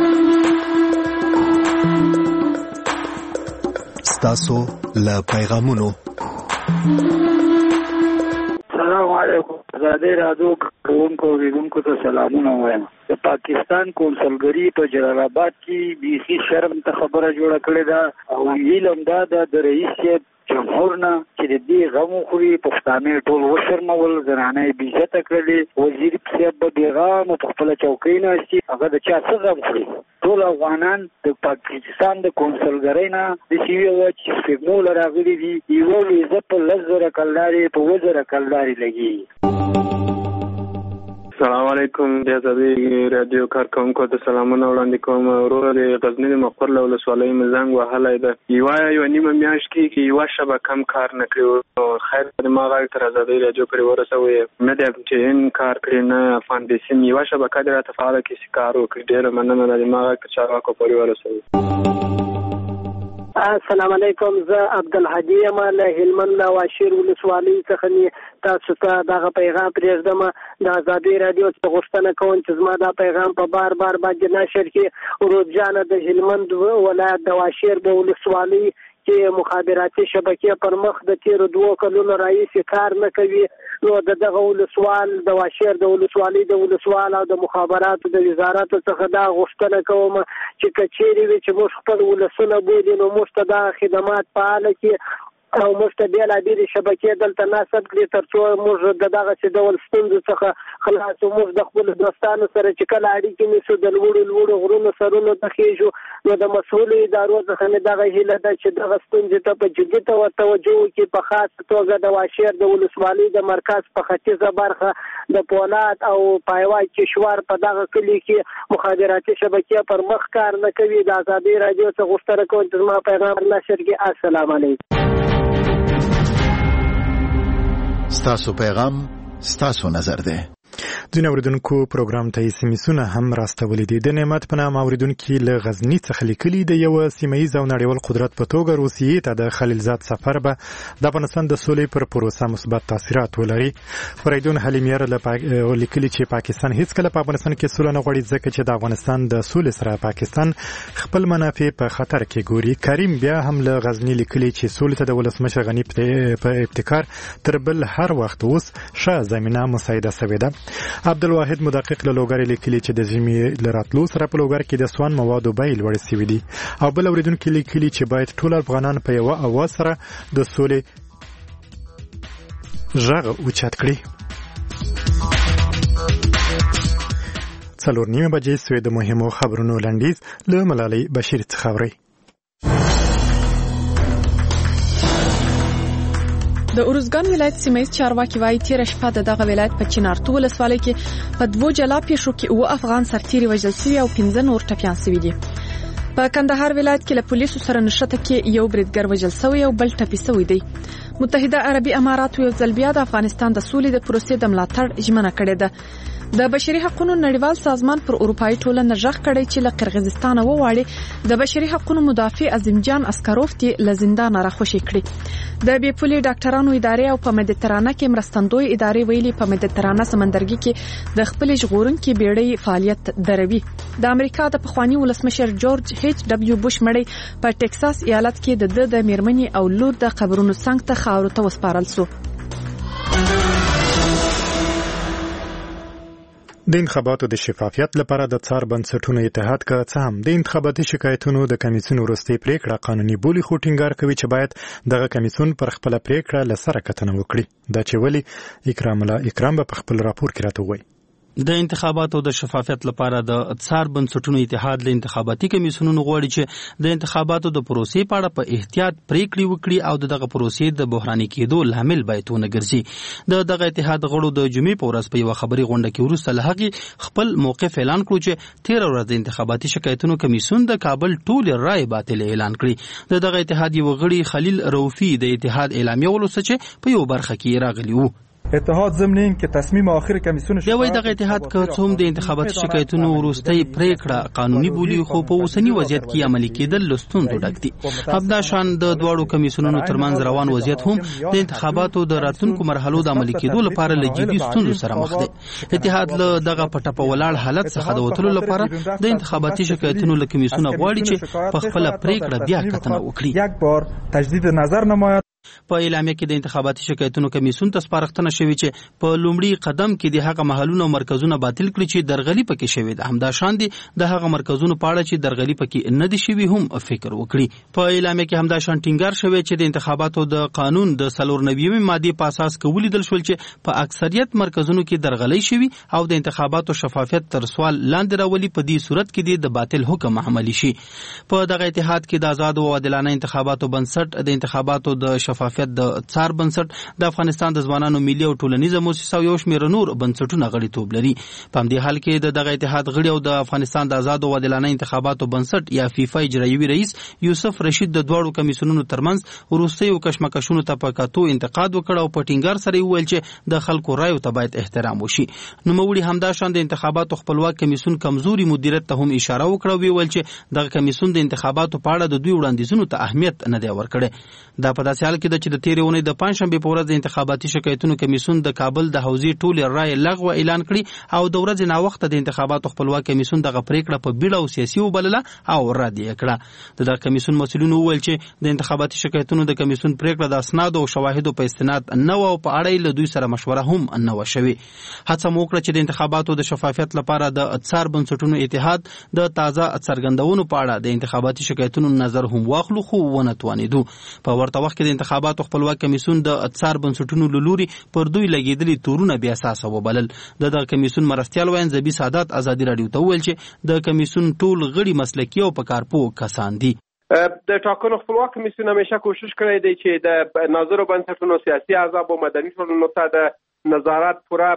ستاسو له پیغامونو. السلام علیکم. زاده رادیو کوونکو ویونکو ته سلامونه وایم. د پاکستان کونسلګری په جلال آباد کې بیخي شرم ته خبره جوړه کړې ده او علم دا د رئیس جمهور نه چې د دې غمو خوري پښتانه ټول وشرمول، زنانه یې بېعزته کړلې، وزیر صاحب به بېغامه په خپله چوکۍ ناستي، هغه د چا څه غم خوري؟ ټول افغانان د پاکستان د کونسلګرۍ نه داسې ویوه چې سپېږمو راغلي دي، یوه ویزه په 10,000 کلدارې په 10,000 کلدارې لګېږي. السلام علیکم. د ازادي رادیو کارکونکو ته سلامونه وړاندې کوم. وروره د غزني د مقر له ولسوالۍ مې زنګ وهلی ده. یوه نیمه میاشت کې یوه شبه کم کار نه کړي. خیر د ما غږ تر ازادي رادیو پورې ورسوئ. نه دی چې ان کار کړي نه افغانستان یوه شبکه دې راته فعاله کړي کار وکړي. ډېره مننه ده. د ما غږ تر چارواکو پورې ورسوئ. السلام علیکم. زه عبدالهادي یم له هلمند له واشیر ولسوالۍ څخه تاسو ته دغه پیغام پرېږدم. د ازادي رادیو څخه غوښتنه کوم چې زما دا پیغام په بار باندې نشر کړي. روزجانه د هلمند ولایت د واشیر د ولسوالۍ چې مخابراتي شبکې پر مخ د تیرو 2 کلونو راهیسې کار نه کوي. نو دغه ولسوال د واشیر د ولسوالۍ د ولسوال او د مخابراتو د وزارت څخه دا غوښتنه کوم چې کچېرې وي چې موږ خپل ولسونه بولي نو موږ ته دا خدمات فعاله کړي او موږ ته بېلابېلې شبکې دلته نصب کړي تر څو موږ د دغسې ډول ستونزو څخه خلاص او موږ د خپلو دوستانو سره چې کله اړیکې نیسو د لوړو غرونو سرونو ته خېږو. نو د مسؤلو ادارو څخه مې دغه هیله ده چې دغه ستونزې ته په جدي توجه وکړي. په خاص توګه د واشیر د ولسوالۍ د مرکز په ختیځه برخه د پولاد او پایوای کشوار په دغه کلي کې مخابراتي شبکې پر مخ کار نه کوي. د ازادي رادیو څخه غوښتنه کوم چې زما پیغام نشر کړي. السلام علیکم. ستاسو پیغام ستاسو نظر ده. ځینې اوریدونکو پروګرام ته سیمسونه هم راستولې دي. د نعمت په نام اوریدونکو له غزنی څخه لیکلي د یو سیمایي او نړیوال قدرت په توګه روسیې ته د خلیلزاد سفر به د افغانستان د سولې پر پروسه مثبت تاثیرات ولري. فریدون حلیمیر لیکلي چې پاکستان هیڅ کله په افغانستان کې سوله نه غواړي ځکه چې د افغانستان د سولې سره پاکستان خپل منافع په خطر کې ګوري. کریم بیا هم له غزنی لیکلي چې سولې ته د ولسمشر غنی په ابتکار تر بل هر وخت اوس ښه زمينه مساعده شوې ده. عبدالواحد مدقق له لوګر لیکلي چې د ژمي لراتلو سره په لوګر کې د سوان موادو بیې لوړې شوې دي. او بل اوریدونکو لیکلي چې باید ټول افغانان په یو اواز سره د سولې غږ اوچت کړي. 4:30 بجې سوی د مهمو خبرونو لنډیز له ملالۍ بشیر څخه اورئ. د اورزګان ولایت سیمایي چارواکي وايي تیر شپه دغه ولایت په چنارتو ولسوالۍ کې په 2 جلا پیښو کې 9 افغان سرتیري وژل شوي او 15 نور ټپیان شوي دي. په کندهار ولایت کې له پولیسو سره نښته کې یو بریدګر وژل شوی او بل ټپي شوی دی. متحده عربي امارات یو ځل بیا د افغانستان د سولې د پروسې د ملاتړ ژمنه کړې ده. د بشري حقوقو نړیوال سازمان پر اروپאי ټولنه ژغ کړی چې له قرغیزستان وواړي د بشري حقوقو مدافع عظیم جان اسکاروف تی له زندان راخوشي کړي. د بیپولي ډاکټرانو ادارې او په مدیترانه کې مرستندوی ادارې ویلي په مدیترانه سمندرګي کې د خپل ژغورونکو بیړۍ فعالیت دروي. د امریکا د پخوانی ولسمشر جورج ایچ ډبلیو بوش مړی په ټکساس ایالت کې د میرمنې او لور د قبرونو څنګ ته خاورو ته وسپارل شو. د انتخاباتو د شفافیت لپاره د څار بنسټونو اتحاد که څه هم د انتخاباتي شکایتونو د کمیسیون وروستۍ پریکړه قانوني بولي خو ټینګار کوي چې باید دغه کمیسیون پر خپل پریکړه له سره کتنه وکړي. دا چې ولی اکرام به په خپل راپور کې راته وایي. د انتخاباتو د شفافیت لپاره د څار بنسټونو اتحاد له انتخاباتي کمیسیونونو غواړي چې د انتخاباتو د پروسې په اړه په احتیاط پریکړې وکړي او دغه پروسې د بحراني کېدو لامل باید ونه ګرځي. دغه اتحاد غړو د جمعې په ورځ په یو خبري غونډه کې وروسته له هغې خپل موقف اعلان کړ چې 13 ورځې د انتخاباتي شکایتونو کمیسیون د کابل ټول رائے باطل اعلان کړی. دغه اتحاد یو غړي خلیل روفي د اتحاد اعلامیه ولوسته چې په یو برخه کې راغلی وو. اتحاد ضمن این که تصمیم آخر کمیسیون دوی دغه اتحاد که څوم د انتخاباتي شکایتونو وروستۍ پریکړه قانوني بولی خو په اوسنی وضعیت کې عملي کېدل لستوندو ډک دي. همدا شان د دواړو کمیسیونونو ترمنځ روان وضعیت هم د انتخاباتو د راتلونکو مرحلو د عملي کېدو لپاره له جدي ستونزو سره مخ دی. اتحاد له دغه پټه په ولاړ حالت څخه د وټلو لپاره د انتخاباتي شکایتونو له کمیسیون غواړي چې په خپل پریکړه بیا کتنه وکړي. یک بار تجدید نظر نماید. په اعلامیه کې د انتخاباتي شکایتونو کمیسیون ته سپارښتنه شوې چې په لومړي قدم کې د هغه محلونو او مرکزونه باطل کړي چې درغلي پکې شوې ده. همدا شان دي د هغه مرکزونو په اړه چې درغلي پکې نه دي شوي هم فکر وکړي. په اعلامیه کې همدا شان ټینګار شوی چې د انتخاباتو د قانون د 94 ماده په اساس کولیدل شول چې په اکثریت مرکزونو کې درغلي شوي او د انتخاباتو شفافیت تر سوال لاندې راولي. په دې صورت کې د باطل حکم عملی شي. په دغه اتحاد کې د آزاد او عادلانه انتخاباتو بنسټ د انتخاباتو د شفافیت د څار بنسټ د افغانستان د ځوانانو ملي او ټولنیزه موسسه او یو شمېر نور بنسټونه غړیتوب لري. په همدې حال کې د دغه اتحاد غړي او د افغانستان د آزاد او عادلانه انتخاباتو بنسټ یا فیفا اجرایوي رئیس یوسف رشید د دواړو کمیسیونونو ترمنځ وروستیو کشمکشونو ته په کتو انتقاد وکړ او په ټینګار سره وویل چې د خلکو رایو ته باید احترام وشي. نوموړي همدا شان د انتخاباتو خپلواک کمیسیون کمزوري مدیریت ته هم اشاره وکړه او ویل چې دغه کمیسیون د انتخاباتو په اړه د دوی وړاندیزونو ته اهمیت نه دی ورکړی. دا په داسې حال کې ده چې د تیرې اونۍ د پنځشنبې په ورځ د انتخاباتي شکایتونو کمیسیون د کابل د حوزې ټولې رایې لغوه اعلان کړي او د ورځې ناوخته د انتخاباتو خپلواک کمیسیون دغه پریکړه په بیړه او سیاسي وبلله او رد یې کړه. دغه کمیسیون مسؤلینو وویل چې د انتخاباتي شکایتونو د کمیسیون پریکړه د اسناد او شواهدو په استناد نه و او په اړه له دوی سره مشوره هم نه و شوې. هڅه مو وکړه چې د انتخاباتو د شفافیت لپاره د څار بنسټونو اتحاد د تازه څرګندونو په اړه د انتخاباتي شکایتونو نظر هم واخلو خو ونه توانېدو. په ورته وخت کې د انتخاباتو خپلواک کمیسیون د څار بنسټونو له لوري پر دوی لګېدلي تورونه بې اساسه وبلل. دغه کمیسیون مرستیال وایي زبی سادات ازادي راډیو ته وویل چې د کمیسیون ټول غړي مسلکي او په کارپوه کسان دي. د ټاکنو خپلواک کمیسیون همیشه کوشش کړی دی چې د ناظرو بنسټونو سیاسي احزاب او مدني ټولنو ته د نظارت پوره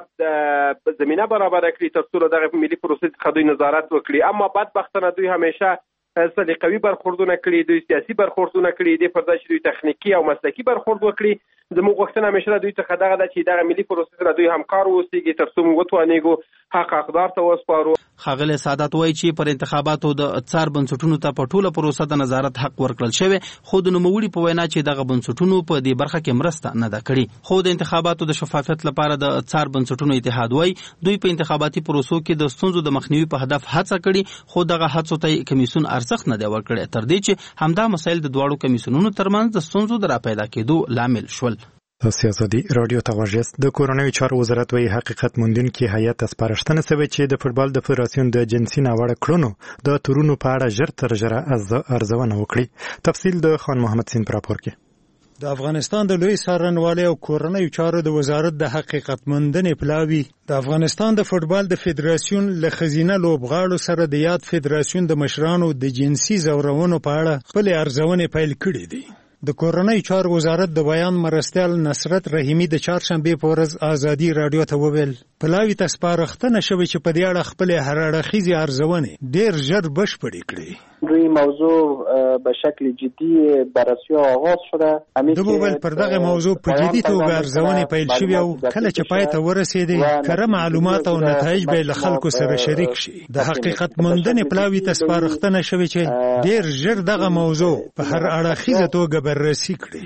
زمینه برابر کړي تر څو دغه ملي پروسې څخه دوی نظارت وکړي. اما بدبختانه دوی همیشه سلیقوي برخوردونه کړي، دوی سیاسي برخوردونه کړي، د پر ځای چې دوی تخنیکی او مسلکي برخورد وکړي. زموږ غوښتنه همیشه دوی څخه دغه ده چې دغه ملي پروسې سره دوی همکار واوسېږي تر څو موږ وتوانېږو حق اقدار ته وسپارو. ښاغلی سعادت وایي چې پر انتخاباتو د څار بنسټونو ته په ټوله پروسه د نظارت حق ورکړل شوی، خو د نوموړي په وینا چې دغه بنسټونو په دې برخه کې مرسته نه ده کړې. خو د انتخاباتو د شفافیت لپاره د څار بنسټونو اتحاد وایي دوی په انتخاباتي پروسو کې د ستونزو د مخنیوي په هدف هڅه کړې، خو دغه هڅو ته کمیسیون ارزښت نه دی ورکړی، تر دې چې همدا مسایل د دواړو کمیسیونونو ترمنځ د ستونزو د راپیدا کېدو لامل شول. سیاستي رادیو توجیست د کورنیو چارو وزارت وی حقیقت موندونکي هیئت سپارښتنه شوې چې د فوتبال د فدراسیون د جنسي ناوړه کړنو د تورونو په اړه ژر تر ژره ارزونه وکړي. تفصیل د خان محمد سین پر راپور کې. د افغانستان د لوی څارنوالۍ او کورنیو چارو د وزارت د حقیقت موندنې پلاوی د افغانستان د فوتبال د فدراسیون له خزینه لوبغاړو سره د یاد فدراسیون د مشرانو د جنسي زورونو په اړه خپل ارزونه پیل کړې دي. د کورنیو چارو وزارت د بیان مرستیال نصرت رحیمی د چهارشنبه په ورځ ازادي رادیو ته وویل پلاوی ته سپارښتنه شوې چې په دې اړه خپل هر اړخیزې ارزونه ډېر ژر بشپړې کړي. روی موضوع به شکل جدی بررسی آغاز شده. دوبل پر دغه موضوع په جدي توګه ارزونه پیل شوې او کله چې پای ته ورسېدې کره معلومات او نتایج به له خلکو سره شریک شي. د حقیقت موندنې پلاوی ته سپارښتنه شوې چې ډېر ژر دغه موضوع په هر اړخیزه توګه بررسی کړي.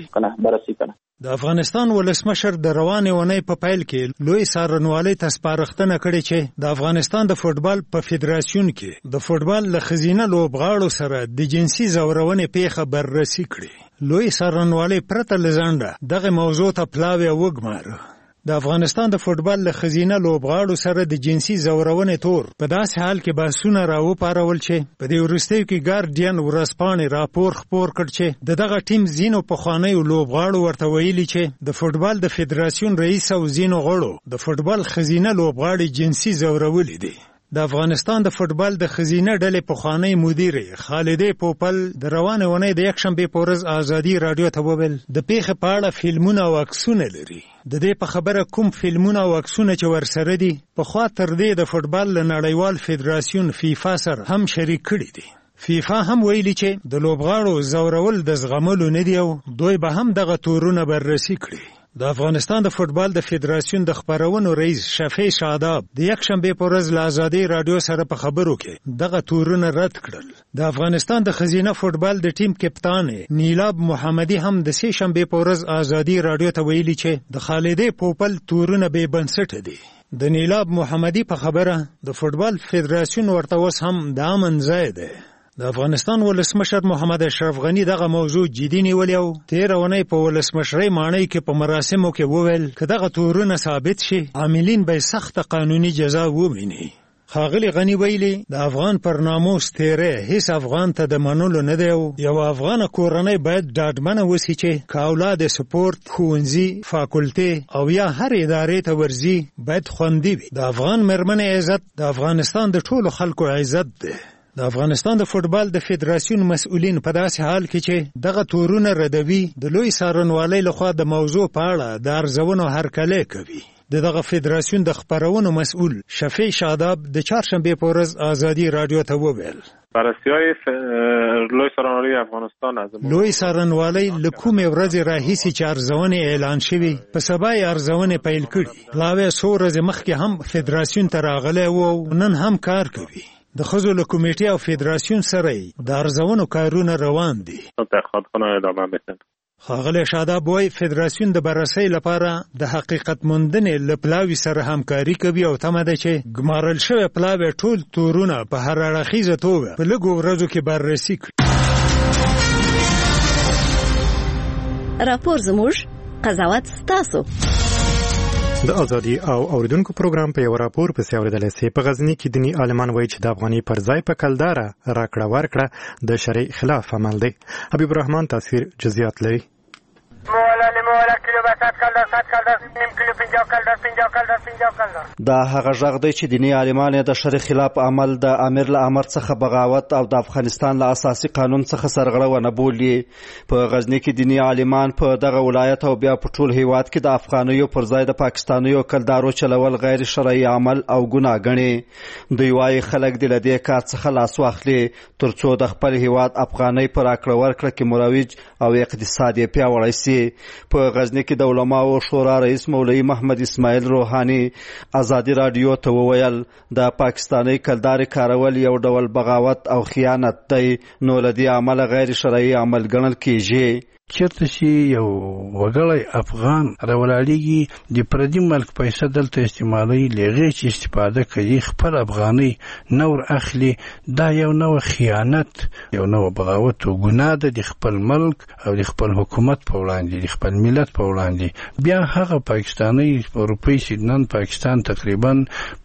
د افغانستان ولسمشر د روانې اونۍ په پیل کې لوی څارنوالۍ ته سپارښتنه کړې چې د افغانستان د فوتبال په فدراسیون کې د فوتبال له ښځینه لوبغاړو سره د جنسي زورونې پیښه بررسي کړي. لوی څارنوالۍ پرته له ځنډه دغه موضوع ته پلاوی وګماره. د افغانستان د فوتبال له ښځینه لوبغاړو سره د جنسي زورونې تور په داسې حال کې بحثونه راوپارول چې په دې وروستیو کې ګارډین ورځپاڼې راپور خپور کړ چې دغه ټیم ځینو پخوانیو لوبغاړو ورته ویلي چې د فوتبال د فدراسیون رئیس او ځینو غړو د فوتبال ښځینه لوبغاړي جنسي زورولي دي. د افغانستان د فوتبال د ښځینه ډلې پخوانی مدیره خالده پوپل د روانې اونۍ د یکشنبه په ورځ ازادي رادیو ته وویل د پیښې په اړه فلمونه او عکسونه لري. د دې په خبره کوم فلمونه او عکسونه چې ورسره دي پخوا تر دې د فوتبال له نړیوال فدراسیون فیفا سره هم شریک کړي دي. فیفا هم ویلي چې د لوبغاړو زورول د زغملو نه دی او دوی به هم دغه تورونه بررسي کړي. د افغانستان د فوتبال د فدراسیون د خبرونو رئیس شفیع شاداب د یکشنبه په ورځ له ازادي رادیو سره په خبرو کې دغه تورونه رد کړل. د افغانستان د ښځینه فوتبال د ټیم کپتان نیلاب محمدي هم د سه شنبه په ورځ ازادي رادیو ته ویلي چې د خالده پوپل تورونه به بنسټ دي. د نیلاب محمدي په خبره د فوتبال فدراسیون ورته اوس هم د امن ځای دی. د افغانستان ولسمشر محمد اشرف غنی دغه موضوع جدي نیولې او 13 اونۍ په ولسمشرۍ ماڼۍ کې په مراسمو کې وویل که دغه تورونه ثابت شي عاملین به سخت قانوني جزا وویني. ښاغلي غنی ویلي د افغان پر ناموس تیری هیڅ افغان ته د منلو نه دی او یو افغان کورنۍ باید ډاډمنه وسی چې که اولاد سپورت ښوونځي فاکولټي او یا هر ادارې ته ورځي باید خوندي وي. د افغان مېرمنې عزت د افغانستان د ټولو خلکو عزت دی. د افغانستان د فوتبال د فدراسیون مسؤلین په داسې حال کې چې دغه تورونه ردوي د لوی څارنوالۍ لخوا د موضوع په اړه د ارزونو هرکلی کوي. دغه فدراسیون د خبرونو مسؤل شفیع شاداب د چهارشنبه په ورځ ازادي رادیو ته وویل بررسی‌های لوی څارنوالۍ افغانستان لوی څارنوالۍ له کومې ورځې راهیسې چې ارزونه اعلان شوې په سبا یې ارزونه پیل کړي. پلاوی څو ورځې مخکې هم فدراسیون ته راغلی و او نن هم کار کوي. د ښځو له کمیټې او فدراسیون سره د ارزونو کارونه روان دي. ښاغلی شاداب وایي فدراسیون د بررسۍ لپاره د حقیقت موندنې له پلاوي سره همکاري کوي او تمه ده چې ګمارل شوی پلاوی ټول تورونه په هر اړخیزه توګه په لږو ورځو کې بررسي کړي. راپور زموږ قضاوت ستاسو. د ازادي او اوریدونکو پروګرام په یو راپور پسې اوریدل شي. په غزنی کې دینی عالمان وایي چې د افغاني پر ځای په کلدار راکړه ورکړه د شرع خلاف عمل دی. حبیب الرحمن تصویر جزئیات لري. مولا لمولا کلمه دا هغه غږ دی چې دیني عالمان د شرع خلاف عمل د امیر له امر څخه بغاوت او د افغانستان له اساسي قانون څخه سرغړونه بولي. په غزنی کې دیني عالمان په دغه ولایت او بیا په ټول هیواد کې د افغانیو پر ځای د پاکستانیو کلدارو چلول غیر شرعي عمل او ګناه ګڼي. دوی وايي خلک د لدې کار څخه لاس واخلي ترڅو د خپل هیواد افغاني پر راکړه ورکړه کې مروج او اقتصاد یې پیاوړی سي. په غزنی کې د علماو شورا رئیس مولوي محمد اسماعیل روحاني ازادي رادیو ته وویل د پاکستاني کلداري کارول یو ډول بغاوت او خیانت دی، نو لدې عمل غیر شرعي عمل ګڼل کیږي. چېرته چې یو وګړی افغان راولاړېږي د پردي ملک پیسه دلته استعمالوي، له هغې چې استفاده کوي خپل افغانۍ نور اخلي، دا یو نوع خیانت، یو نوع بغاوت او ګناه ده د خپل ملک او د خپل حکومت په وړاندې، د خپل ملت په وړاندې. بیا هغه پاکستاني اروپایي چې نن پاکستان تقریبا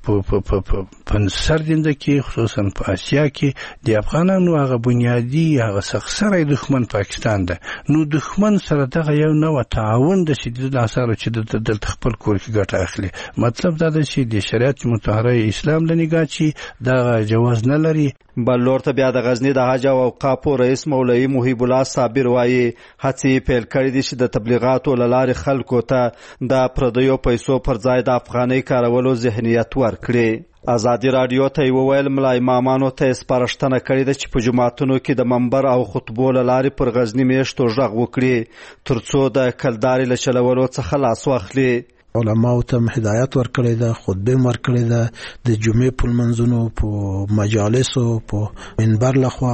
په سرزنده کې خصوصا په اسیا کې د افغانانو هغه بنیادي هغه سخسری دښمن پاکستان ده. نو دښمن سره دغه یو نوع تعاون د چې د اثارو چې دلته خپل کور کې ګټه اخلي. مطلب دا ده چې د شریعت مطهره اسلام له نګاه چې دا جواز نه لري. بل لور ته بیا د غزنی د حج او اوقافو رئیس مولوي محیب الله صابر وایي هڅې پیل کړي دي چې د تبلیغاتو له لارې خلکو ته د پردیو پیسو پر ځای د افغانۍ کارولو ذهنیت ورکړي. ازادي رادیو ته وویل ملا امامانو ته سپارښتنه کړې ده چې په جماعتونو کې د منبر او خطبو له لارې پر غزني میشتو غږ وکړي ترڅو د کلداري له چلولو څخه لاس واخلي. علماو ته هدایت ورکړی ده، خطبه ورکړی ده، د جمعې په لمنځونو په مجالسو په منبر لخوا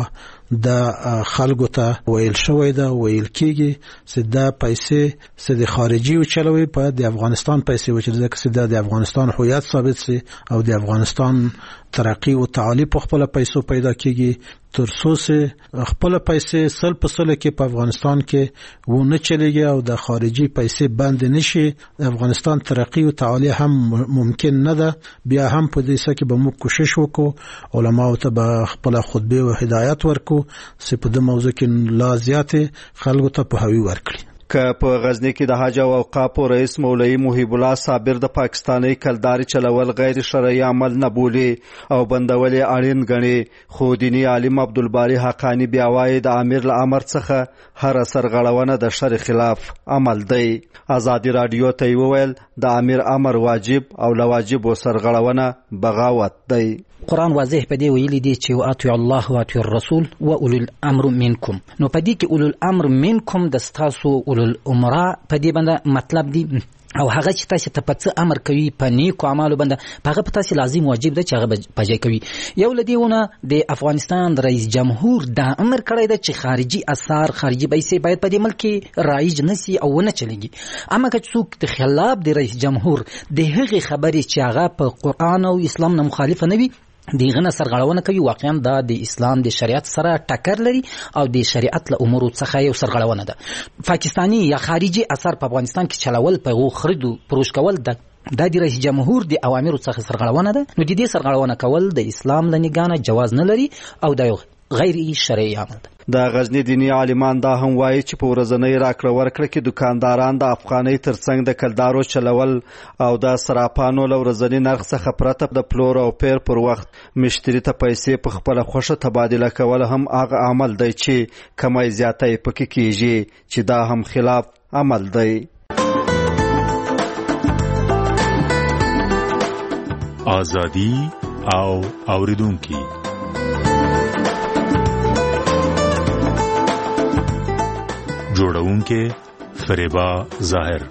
د خلکو ته ویل شوی ده، ویل کیږي چې دا پیسې چې د خارجي چلوي په د افغانستان پیسې و چې د افغانستان هویت ثابت سي او د افغانستان ترقی او تعالی په خپل پیسو پیدا کیږي ترڅو چې خپل پیسې سل په سل کې په افغانستان کې و نه چلیږي او د خارجي پیسې بند نشي. افغانستان ترقی او تعالی هم ممکن نه ده. بیا هم په دې څه کې به موږ کوشش وکړو علماو ته به خپل خطبه او هدایت ورکو چې په دې موضوع کې لا زیاتې خلکو ته په هوی ورکړي. که په غزنی کې د حج او اوقافو رئیس مولوي محیب الله صابر د پاکستاني کلداري چلول غیر شرعي عمل نه بولي او بندول یې اړین ګڼي، خو دیني عالم عبدالباري حقانی بیا وایي د امیر له امر څخه هر سرغړونه د شرع خلاف عمل دی. ازادي رادیو ته وویل د امیر امر واجب او لواجب سرغړونه بغاوت دی. قرآن واضح په دې ویلي دی چې واطیعوا الله واطیعوا الرسول واولو الامر منکم. نو په دې کې اولو الامر منکم د ستاسو اولو الامراء په دې باندې مطلب دی او هغه چې تاسو ته په څه امر کوي په نیکو اعمالو باندې په هغه په تاسو لازم واجب ده چې هغه پجای کوي. یو لدیونه د افغانستان رئیس جمهور دا امر کړی ده چې خارجي اثار خارجي پیسې باید په دې ملک کې رایج نشي او نه چلېږي. اما که څوک د خلاف د رئیس جمهور د هغې خبرې چې هغه په قرآن او اسلام نه مخالفه نه وي دیغه نه سرغړونه کوي، واقعا دا د اسلام د شریعت سره ټکر لري او د شریعت له امورو څخه یو سرغړونه ده. پاکستاني یا خارجي اثر په افغانستان کې چلول په غو خرید او فروش کول د رئیس جمهور د اوامرو څخه سرغړونه ده. نو د دې سرغړونه کول د اسلام له نګانه جواز نه لري او دا یو غیر شرعي عمل ده. د غزنی دینی عالمان دا هم وایي چې په ورځنۍ راکړه ورکړه کې دکانداران د افغانۍ ترڅنګ د کلدارو چلول او د صرافانو له ورځني نرخ څخه پرته د پلور او پیر پر وخت مشتری ته پیسې په خپله خوښه تبادله کول هم هغه عمل دی چې کمای زیاتی پکې کیږي چې دا هم خلاف عمل دی. آزادی او اوریدونکي جوړونکې فریبا ظاهر.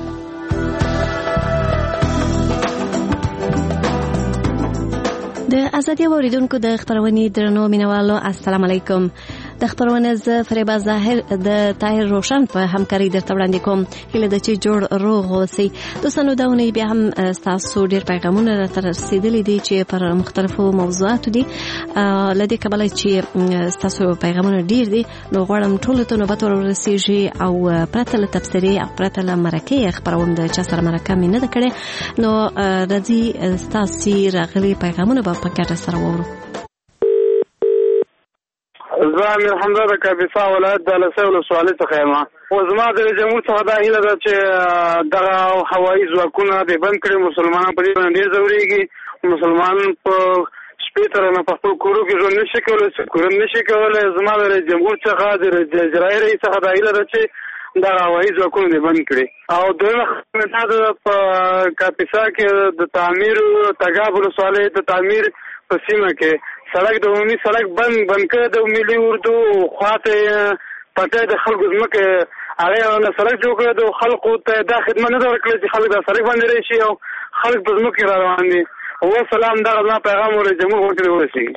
د ازادي اوریدونکو د خبرونې درنو مینوالو السلام علیکم. د خبرونه ز فریبا ظاهر د طاهر روشن په همکاري درته وړاندې کوم. هله د چې جوړ روغ اوسئ. دوستانو دا ونی بیا هم تاسو ډیر پیغامونه راته رسیدلي دي چې پر مختلفو موضوعاتو دي. لدې کبل چې تاسو پیغامونه ډیر دي نو غواړم ټول ته نوبت ورسیږي او پرته له تفسیري او پرته له مرکه خبرونه د چا سره مرکه مې نه کړې نو راځي تاسو راغلي پیغامونه په پکټه سره وورو. زه امیر حمزه د کاپیسا ولایت د لسه ولسوالۍ څخه یم. خو زما د جمهور څخه دا هیله ده چې دغه هوایي ځواکونه د بند کړي، مسلمانان په دې باندې ډېر ځورېږي. مسلمان په شپې تر نه په خپل کورو کې ژوند نشي کولی، کورن نشي کولی. زما د جمهور څخه د اجرایي رئیس څخه دا هیله ده چې دا هوایي ځواکونه دې بند کړي. او دویمه خبره دا ده په کاپیسا کې د تعمیر تګاب ولسوالۍ د تعمیر په سیمه کې سړک د عمومي سړک بند کړی د ملي اردو خواته پټه د خلکو ځمکه هغه له سړک جوړ کړی د خلکو ته دا خدمت نه ورکړي چې خلک د سړک باندې راشي او خلک په ځمکه را روان دي. والسلام دا غوا پیغام ور جمهور ورته ورسیږي.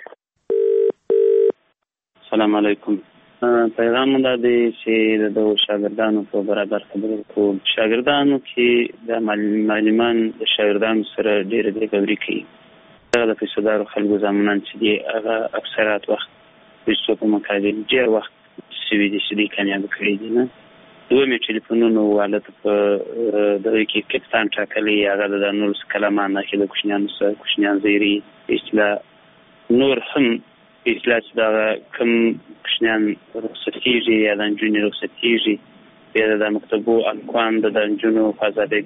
السلام علیکم. پیغام دا دی چې د شاګردانو په برابر خبرې کوم. شاګردانو کې د معلمان د شاګردانو سره ډېر خبرې کوي. هغه د پیسودارو خلکو زمونان چې دی هغه اکثرات وخت پیسو په مقابل ډېر وخت سوي دي چې دی کامیاب کړي دي نه. دوی ټلیفونونو والته په دغه کې کپتان ټاکلي هغه د 19 کلمان نه کې د کوشنیان زیری اصلاح نور هم اصلاح دا کوم کوشنیان رخصتیږي یا د انجونی رخصتیږي یا د مکتبو الکوان د انجونو فازاده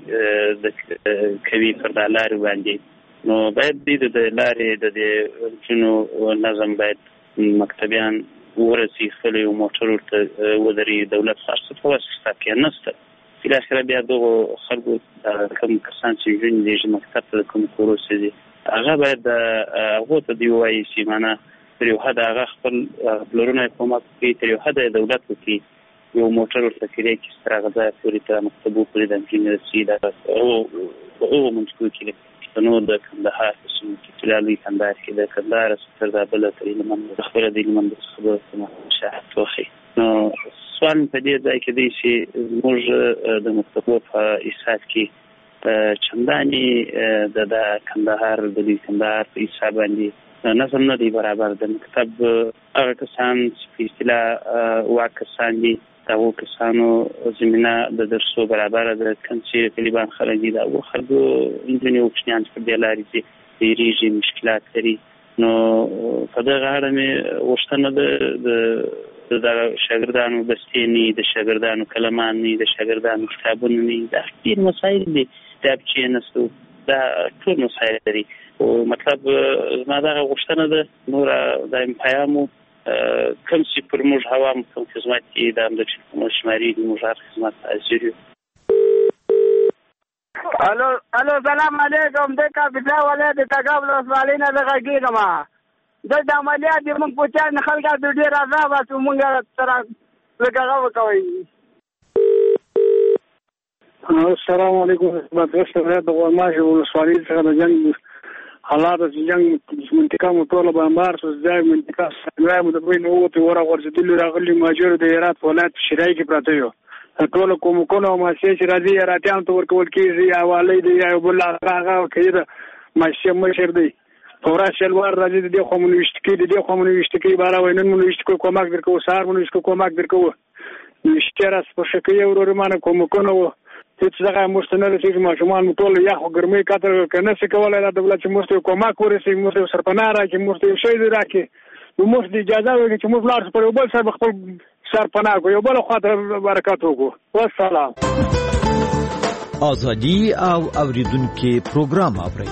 د کوي پردالار باندې نو باید د لارې د انجونو نظم باید مکتبیان ورسي خلې او موټر ورته ودري دولت خاص په واسطه کې نشته. په اخر بیا دغه خلکو کوم کسان چې ژوند دي مکتب ته کوم کورس دي هغه باید هغه ته دی وایي چې معنا تر یو حد هغه خپل بلورونه کومه کوي، تر یو حد دولت کوي یو موټر ورته کړي چې سترغه پوری ته مکتبو پوری د انجینرسي دا او منځکو کې نو د کندهار په سیمه کې تلالي کندهار کې د کندهار ستر د بل تر لمن خبره دی لمن د خبره ته شاهد توخي. نو سوال په دې ځای کې دی چې موږ د مکتبو په اساس کې چنداني د کندهار د کندهار په حساب باندې نظم نه دی برابر. د مکتب هغه کسان چې په اصطلاح واکسان دي دغه کسانو زمينه د درسو برابر د کنسیر طالبان خلک دي دغه خلکو انجنیو کوشنیان په دې لارې چې ریږي مشکلات لري. نو په دغه اړه مې وشتنه د شاګردانو بستینی د شاګردانو کلمانی د شاګردانو کتابونه نه د ډیر مسایل دي کتابچې نستو دا ټول مسایل لري. او مطلب ما دا وشتنه د نور د پیغامو کوم چې پر موږ هوا کوم خدمت کې د امر شماري د موږ خدمت تاثیر. الو سلام علیکم. د کاپیسا ولایت د تګاب ولسوالۍ نه غږیږم. د عملیات د موږ په چا نه خلک د ډیر عذاب او موږ سره لګاو وکوي. السلام علیکم. د غوړماش ولسوالۍ څخه د جنگ حالات چې جنگ منطقه مطلب بمبار سوز ځای منطقه سنوای مو د بینه وته ورا ورځدل راغلي ماجر د هرات ولایت شرای کې پراته یو ټول کوم کو ماشي چې راځي راتيان تو ورکول کیږي حواله دی یا بل هغه کړي ماشي مشر دی پورا شلوار راځي د خمونوشت کې د خمونوشت کې بارا وینن مونوشت کو کومک درکو سار مونوشت کو کومک درکو نشتراس په شکه ورور مانه کوم کو چې څنګه مستنده چې ماشومان ټول یا خو ګرمي کاتر کنه څه کولای د دولت چې مستو کومک ورسي مستو سرپناه راکې مستو شي راکې نو مست اجازه ورکړي چې موږ لار پر یو بل سره خپل سرپناه کو یو بل خاطر برکات وکړو. والسلام. ازادي او اوریدونکو پروګرام اوري.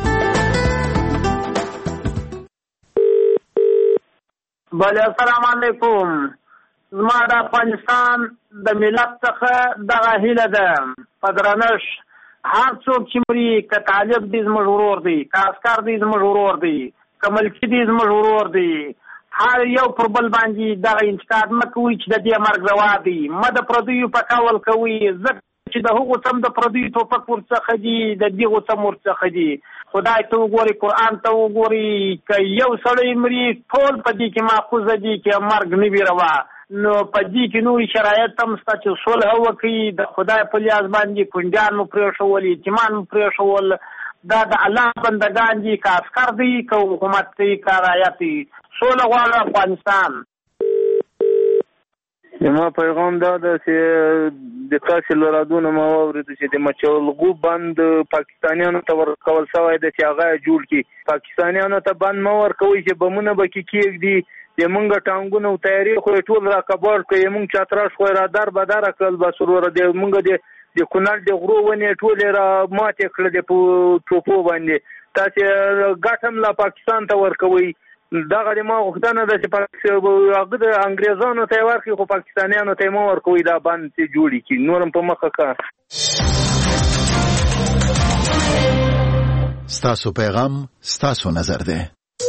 بله السلام علیکم. زما د افغانستان د ملت څخه دغه هیله ده په درنښت هر څوک چې مري که طالب دی زموږ ورور دی که عسکر دی زموږ ورور دی که ملکي دی زموږ ورور دی هر یو پر بل باندې دغه انتقاد مه کوئ چې د دې مرګ روا دی. مه د پردیو په قول کوئ ځکه چې د هغو څه د پردیو ټوپک ورڅخه دي د دغو څه ورڅخه دي. خدای ته وګورئ قرآن ته وګورئ که یو سړی مري ټول په دې کې ماخوذه دي چې مرګ نه وي روا. نو په دې کې نورې شرایط هم شته چې صلح وکړي د خدای په لیاز باندې کونډیان مو پرېښول یتیمان مو پرېښول دا د الله بندګان دي که عسکر دی که حکومت دی که رعیت دی. صلح غواړو افغانستان. زما پیغام دا ده چې د تاسو له رادونه ما واورېدو چې د مچولغو بند پاکستانیانو ته ورکول شوی دی چې هغه جوړ کړي. پاکستانیانو ته بند مه ورکوئ چې بمونه به کې کېږدي د مونږ ټانګونو تیاری خو ټول را کبار کوي مونږ چتراش خو را در به در کړل بس ورور د مونږ د کونړ د غرو ونې ټول را ماته کړل د ټوپو باندې تاسو ګټم لا پاکستان ته ورکوي دغه د ما غوښتنه ده چې هغه د انګریزانو ته ورکړي خو پاکستانیانو ته مو ورکوي دا باندې جوړی کی نورم په مخه کا ستاسو پیغام ستاسو نظر ده.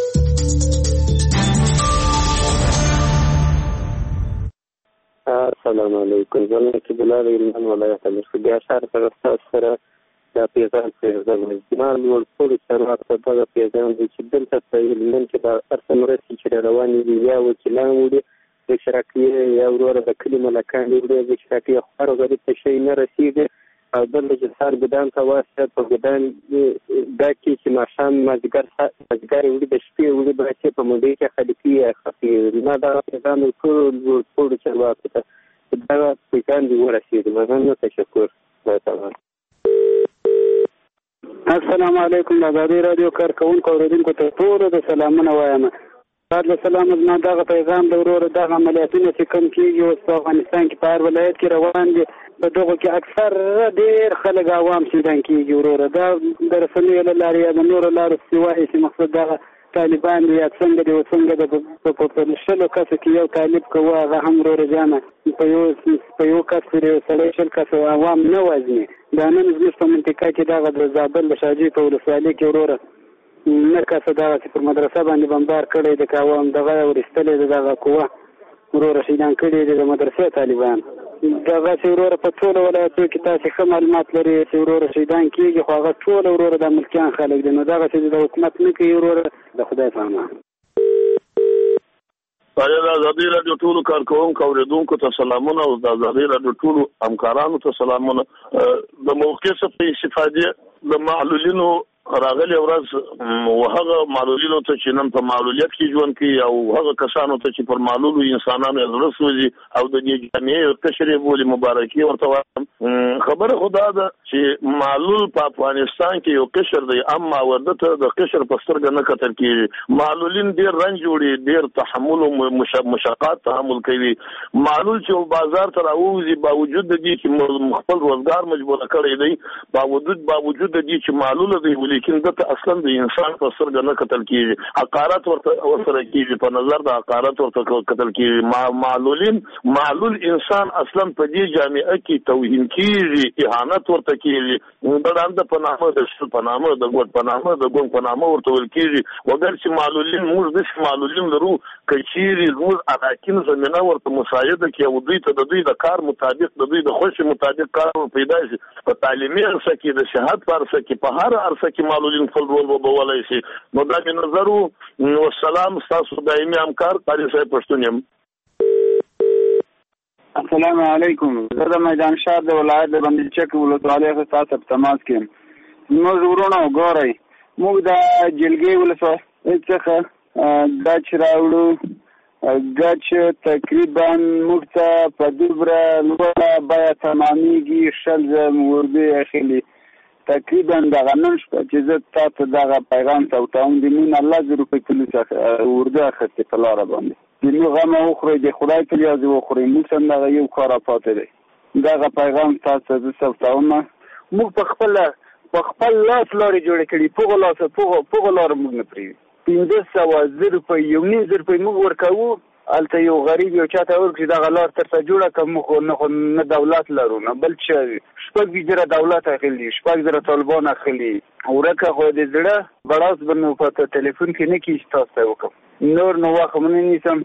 السلام علیکم. زه چې بلال ایمان ولایت مرکزي شهر څخه تاسو سره د پیغام پیغام نور ټول سره په پیغام چې دلته په لمن کې د ارسنورسي چې رواني دي یا وکیلان وړي د شراکې یا ورور د کلمه لکان دي د شراکې خبرو غوړي ته شي نه رسیدي او دل چې سار ګدان ته واسطه په ګدان دا کې ماشام مازګر وړي د شپې وړي د چې په مودې کې خلکي خفي نه دا پیغام ټول چرواته ته دا پیغام دی ورسېد مننه تشکر السلام علیکم د رادیو کارکونکو اوریدونکو ته ټول د سلامونه وایم بعد سلام زما دغه پیغام د ورور د عملیاتونو چې کوم کیږي او په افغانستان کې په هر ولایت کې روان دي په دغه کې اکثر ډیر خلک عوام سیدان کیږي ورور دا د رسنیو له لارې یا د نورو لارو سوای چې مقصد دا طالبان یا څنګه دی څنګه د په شلو کس کې یو طالب کوه هغه هم ورور جانه په یو کس لري سړی شل کس عوام نه وزني دا نن زموږ په منطقه کې دغه د زابل د شاجي په ولسوالۍ کې ورور نه کس دغه چې پر مدرسه باندې بمبار کړی د عوام دغه ورستلې دغه قوه ورور شیدان کړی د مدرسې طالبان دغه چې ورور په ټول ولایتو کې تاسو کوم معلومات لري چې ورور شیدان کیږي خو هغه ټول ورور د ملکیان خلک دي نو دغه چې د حکومت نه کوي ورور د خدای په امان د ازادي راډیو ټولو کارکوونکو اوریدونکو ته سلامونه او د ازادي راډیو ټولو همکارانو ته سلامونه د موقع څخه استفاده د معلولینو راغلی ورځ وهغه معلولینو ته چې نن په معلولیت کې ژوند کوي او هغه کسانو ته چې پر معلولو انسانانو زړه سوځي او د دې جامعې تشریح بولی مبارکي ورته وایم خبره خدا ده چې معلول په افغانستان کې یو قشر دی اما ورته د قشر په سترګه نه کتل کېږي معلولین ډیر رنج جوړي ډیر تحمل او مشقات تحمل کوي معلول چې بازار ته راوځي باوجود د دې چې خپل روزګار مجبور کړی دی باوجود د دې چې معلول دی لیکن دته اصلا د انسان په سترګه نه کتل کیږي حقارت ورته کیږي په نظر د حقارت ورته کتل کیږي معلول انسان اصلا په دې جامعه کې توهین کیږي اهانت ورته کیږي د پنامه د شل پنامه د ګوت پنامه د ګون پنامه ورته ول کیږي وګر چې معلولین موږ د معلولین لرو کچيري موږ اراکین زمينه ورته مساعده کوي او دوی ته د دوی د کار مطابق د دوی د خوشي مطابق کار پیدا شي په تعلیمي ارسه کې د شهادت ارسه کې په هر ارسه کې معلولین خپل رول وبولای شي نو دا به نظر او سلام تاسو دایمي همکار قاری صاحب پښتون یم السلام علیکم زه د میدان شاه د ولایت د بندي چک ولسوالۍ څخه تاسو په تماس کې موږ ورونو غوړی موږ د جلګي ولسوالۍ څخه د چراوړو ګچ تقریبا موږ ته په دوبره لوړه بیا تمامېږي شل ورده اخلي تقریبا دغه نن شپه چې زه تاسو دغه پیغام توتاوم د مين الله زرو په کلو څخه ورده اخته په لار باندې د نو غم او خوري د خدای په یاد او خوري موږ څنګه یو کار پاتې دی دغه پیغام تاسو زه توتاوم موږ په خپل لاس لارې جوړ کړي په لار موږ نه پری 1500 روپۍ یو نه روپۍ موږ ورکاو الته یو غریب یو چاته ورکړي دا غلار ترته جوړه کوم نه دولت لرو نه بل چې شپږ زره دولت اخلي شپږ زره طالبان اخلي ورکه خو دې زړه بڑاس بنو په ټلیفون کې نه کیږي تاسو وکم نور نو واخ مونږ نیسم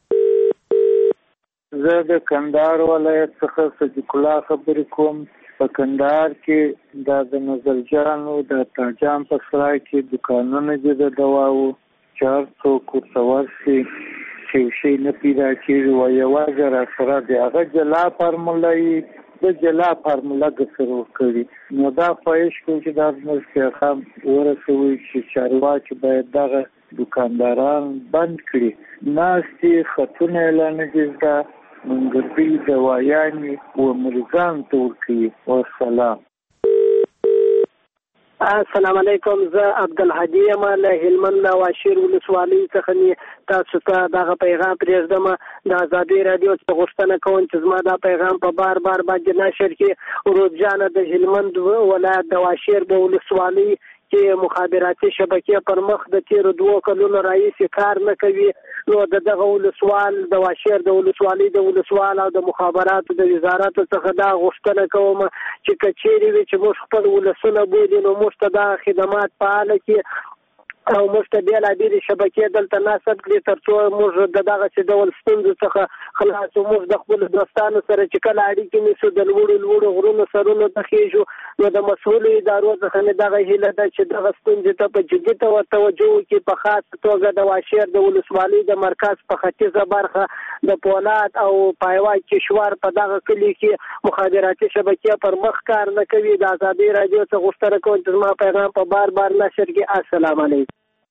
زه د کندهار ولایت څخه صدیق الله خبرې کوم په کندهار کې د نزلجانو د تاجان په سرای کې دکانونه دي د دواو 400 کورسوارسي چې شي نه پیدا کېږي او یوازې را سره د هغه جلا فارمولای د جلا فارمولا ګسرو کړی نو دا خواهش کوم چې دا زموږ هم ورسوي چې چارواکي باید دغه دکانداران بند کړي ناستي خطونه اعلان کړي منګربي دوايانې او مریضان ته ورکړي والسلام السلام علیکم. زه عبدالهادي یم له هلمند واشیر ولسوالۍ څخه تاسو ته دغه پیغام پرېږدم. د ازادي راډیو څخه غوښتنه کوم چې زما دا پیغام په بار باندې نشر کړي. ورور جان د هلمند ولایت د واشیر د ولسوالۍ چې مخابراتي شبکې پر مخ د تیرو 2 کلونو راهیسې کار نه کوي، نو دغه ولسوال د واشیر د ولسوالۍ د ولسوال او د مخابراتو د وزارت څخه دا غوښتنه کوم چې کچېرې وي چې موږ خپل ولسونه بولي، نو موږ ته دا خدمات فعاله کړي او موږ ته بېلابېلې شبکې دلته نصب کړي تر څو موږ د دغسې ډول ستونزو څخه خلاص و. موږ د خپلو دوستانو سره چې کله اړیکې نیسو د لوړو غرونو سرونو ته خېږو، نو د مسؤلو ادارو څخه مې دغه هیله ده چې دغه ستونزې ته په جدي توجه وکړي. په خاص توګه د واشیر د ولسوالۍ د مرکز په ختیځه برخه د پولاد او پایوا کشور په دغه کلي کې مخابراتي شبکې پر مخ کار نه کوي. د ازادي راډیو څخه غوښتنه کوم چې زما پیغام په بار نشر کړي. السلام علیکم.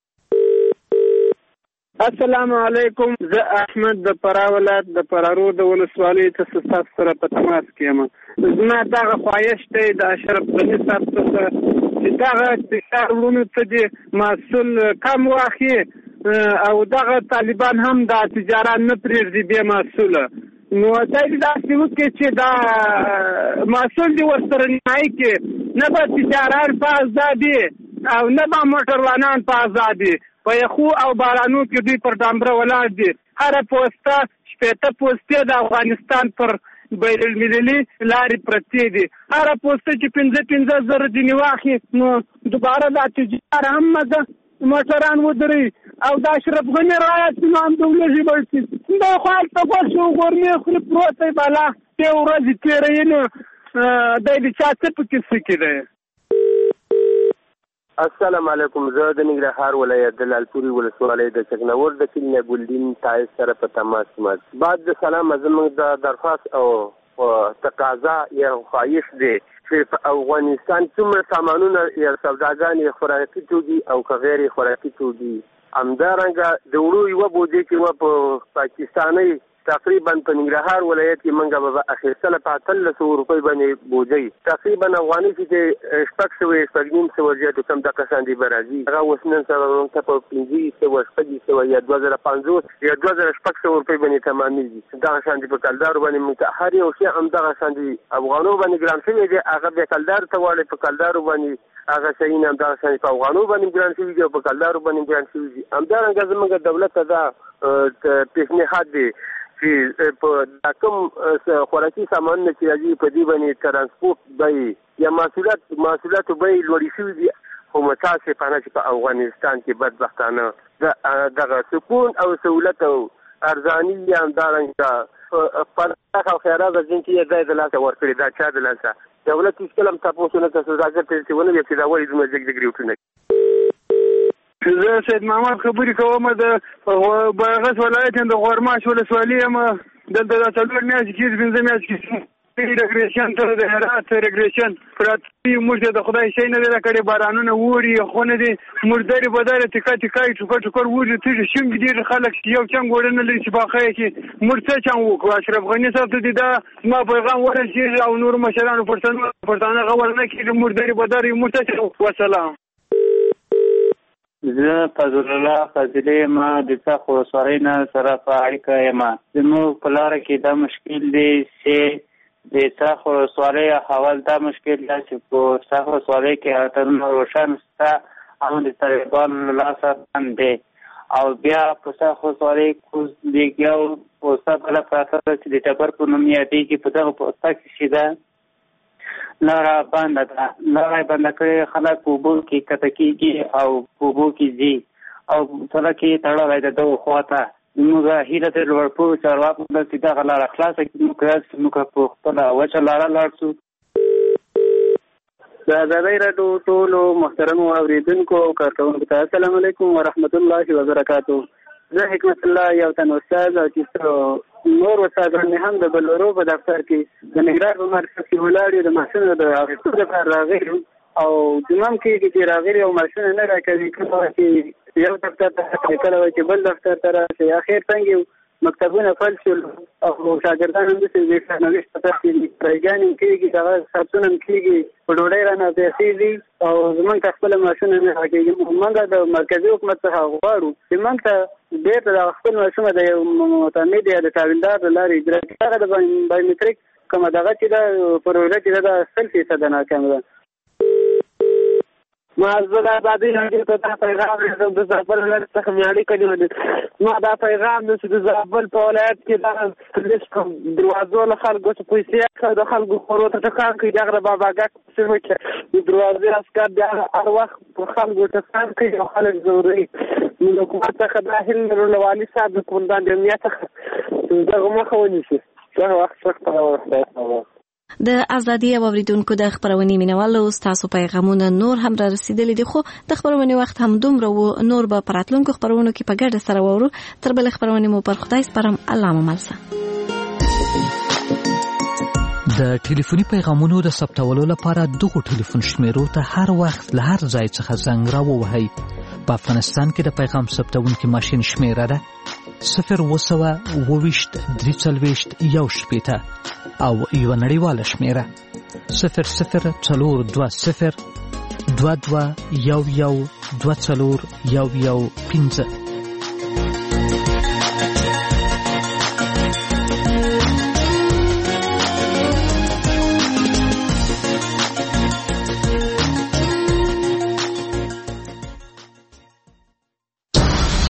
السلام علیکم. زه احمد د فراه ولایت د فرارو د ولسوالۍ څخه تاسو سره په تماس کې یم. زما دغه خواهش دی د اشرف غني صاحب څخه چې دغه د ورونو ته د مسؤل کم واخلي او دغه طالبان هم د تجارت نه پرېږدي بې مسؤله، نو دا داسې وکړي چې دا مسؤل دې ورسره نیمایي کړي، نه به تجارت په ازادي او نه به موټروانان په ازادي. په یخو او بارانو کې دوی پر ډامبره ولاړ دي. هره پوسته 80 پوستې د افغانستان پر بین المللي لارې پرتې دي. هره پوسته چې 15 زره ځینې واخلي، نو دوباره دا تجارت هم مزه موټران ودري او دا اشرف غني رایت امام دولژي بلکې دا خو هلته غوښه غورمې خوري پروت دی بالا ته ورځې تېروي، نو دی د چا څه پکې څه دی. السلام علیکم. زه د ننګرهار ولایت د لالپورې ولسوالۍ د چکنور د کلي نه ګلدین تایز سره په تماس کې یم. بعد د سلام زموږ د درخواست او تقاضا یا خواهش دی چې په افغانستان څومره سامانونه یا سوداګانې خوراکي توکي او که غیر خوراکي توکي همدارنګه د وړو یوه بوجۍ چې وه په پاکستانۍ تقریبا په ننګرهار ولایت کې موږ به اخیستله په 1800 روپۍ باندې بوجۍ تقریبا افغاني چې 600 زیاتو کم دغه شان دي به راځي. هغه اوس نن سبا موږ ته په 500 یا 2050 یا 2600 روپۍ باندې تمامېږي. دغه شان دي په کلدارو باندې موږ ته هر یو شی همدغه شان دي افغانو باندې ګران شوی دی. هغه بیا کلدار ته واړی په کلدارو باندې هغه شیونه همدغه شان په افغانو باندې ګران شوي دي او په کلدارو باندې ګران شوي دي. همدارنګه زموږ دولت ته دا پیشنهاد دی چې په کوم خوراکي سامانونه چې راځي په دې باندې ترانسپورت بیې یا محصولاتو بیې لوړې شوي دي، خو متاسفانه چې په افغانستان کې بدبختانه دغه سکون او سهولت او ارزاني یا همدارنګه پرمختګ او خیرات ځین چې یې د لاسه ورکړي. دا چا د لاسه دولت هېڅکله هم تاسو نه سوداګر ته چې ونه وي چې دا ولې دومره جګ ریوټونه. زه سید محمد خبرې کوم د بغس ولایت د غورماش ولسوالۍ یم. دلته د 4 میاشتې کې 15 میاشتې کې ریګریشن ته د هرات ریګریشن پراتی موږ د خدای شي نه دی کړی. بارانونه ووري خونه دي موږ درې بداره ټکا ټکر ووري ته شم دي خلک یو څنګه ورنه لې چې باخه کې موږ څه چم وکړو. اشرف غني صاحب ته دا ما پیغام ورسېږي او نور مشرانو پښتانه غوړ نه کړي. موږ درې بداره موږ ته وسلام. زه فضل الله فضلي ما د څخه ولسوالۍ نه سره په اړیکه یم. زموږ په لاره کې دا مشکل دی چې د څخه ولسوالۍ احوال دا مشکل دی چې په څخه ولسوالۍ کې اترونه روشن شته او د طالبانو له لاسه بند دی او بیا په څخه ولسوالۍ کوز دیګ یو پوسته بله پراته ده چې د ټبر په نوم یادېږي. په دغه پوسته کې چې ده لاره بنده ده، لاره یې بنده کړې، خلک په اوبو کې کته کېږي او په اوبو کې ځي او سړک یې تړلی د دغو خواته. زموږ هیله د لوړپوړو چارواکو ده چې دغه لاره خلاصه کړي، موږ په خپله وچه لاره لاړ شو. د ازادۍ راډیو ټولو محترمو اورېدونکو او کارکوونکو ته السلام علیکم ورحمت الله وبرکاتو. زه حکمت الله یو تن استاد او چې نور استادان مې هم د بلورو په دفتر کې د ننګرهار په مرکز کې ولاړ یو د محصلینو د اخیستو لپاره راغلي او جمام کې چې راغلي او ماشین نه راکوي کله چې یو دفتر ته کله چې بل دفتر ته راشي اخر څنګه مکتبونه فعال شول او شاګردان هم د نوښت په تاسو پرېګانې کېږي دا ساتونه کېږي په ډوډۍ رانه پیسې دي او زمونږ خپل ماشونه نه راکېږي موږ د مرکزی حکومت څخه غواړو چې موږ ته ډېر د خپل ماشومه د یو معتمد یا د تابعدار د لارې اجرا هغه د بایومټریک کومه دغه چې دا پروژه چې دا 100% ناکام ده. معزز آزادی راډیو ته پیغام رسوم د زابل ولایت څخه میاړي کړي ما دا پیغام د زابل په ولایت کې دا پولیس کوم دروازو له خلکو څخه پیسې د خلکو خورو ته ټکان کوي دغه باباګه څه وکړي د دروازې عسكر د هر وخت په خلکو ټکان کوي او خلک زوري نو حکومت څخه د هند والي صاحب د کومندان د امنیت څخه دغه مخه ونیسي څنګه وخت څخه د ازادي او اوریدونکو د خبرونې مینوالو تاسو پیغامونه نور هم را رسیدلي دي خو د خبرونې وخت هم دومره و نور به پراتلونکو خبرونو کې په ګډه سره وورو تر بل خبرونې مو پر خدای سپارم الله مو ملسه. د ټلیفوني پیغامونو د ثبتولو لپاره دغه ټلیفون شمیرو ته هر وخت له هر ځای څخه زنګ راووهئ. په افغانستان کې د پیغام ثبتونکي ماشین شمیره ده 0202341 او یو نړیواله شمیره 004022112415.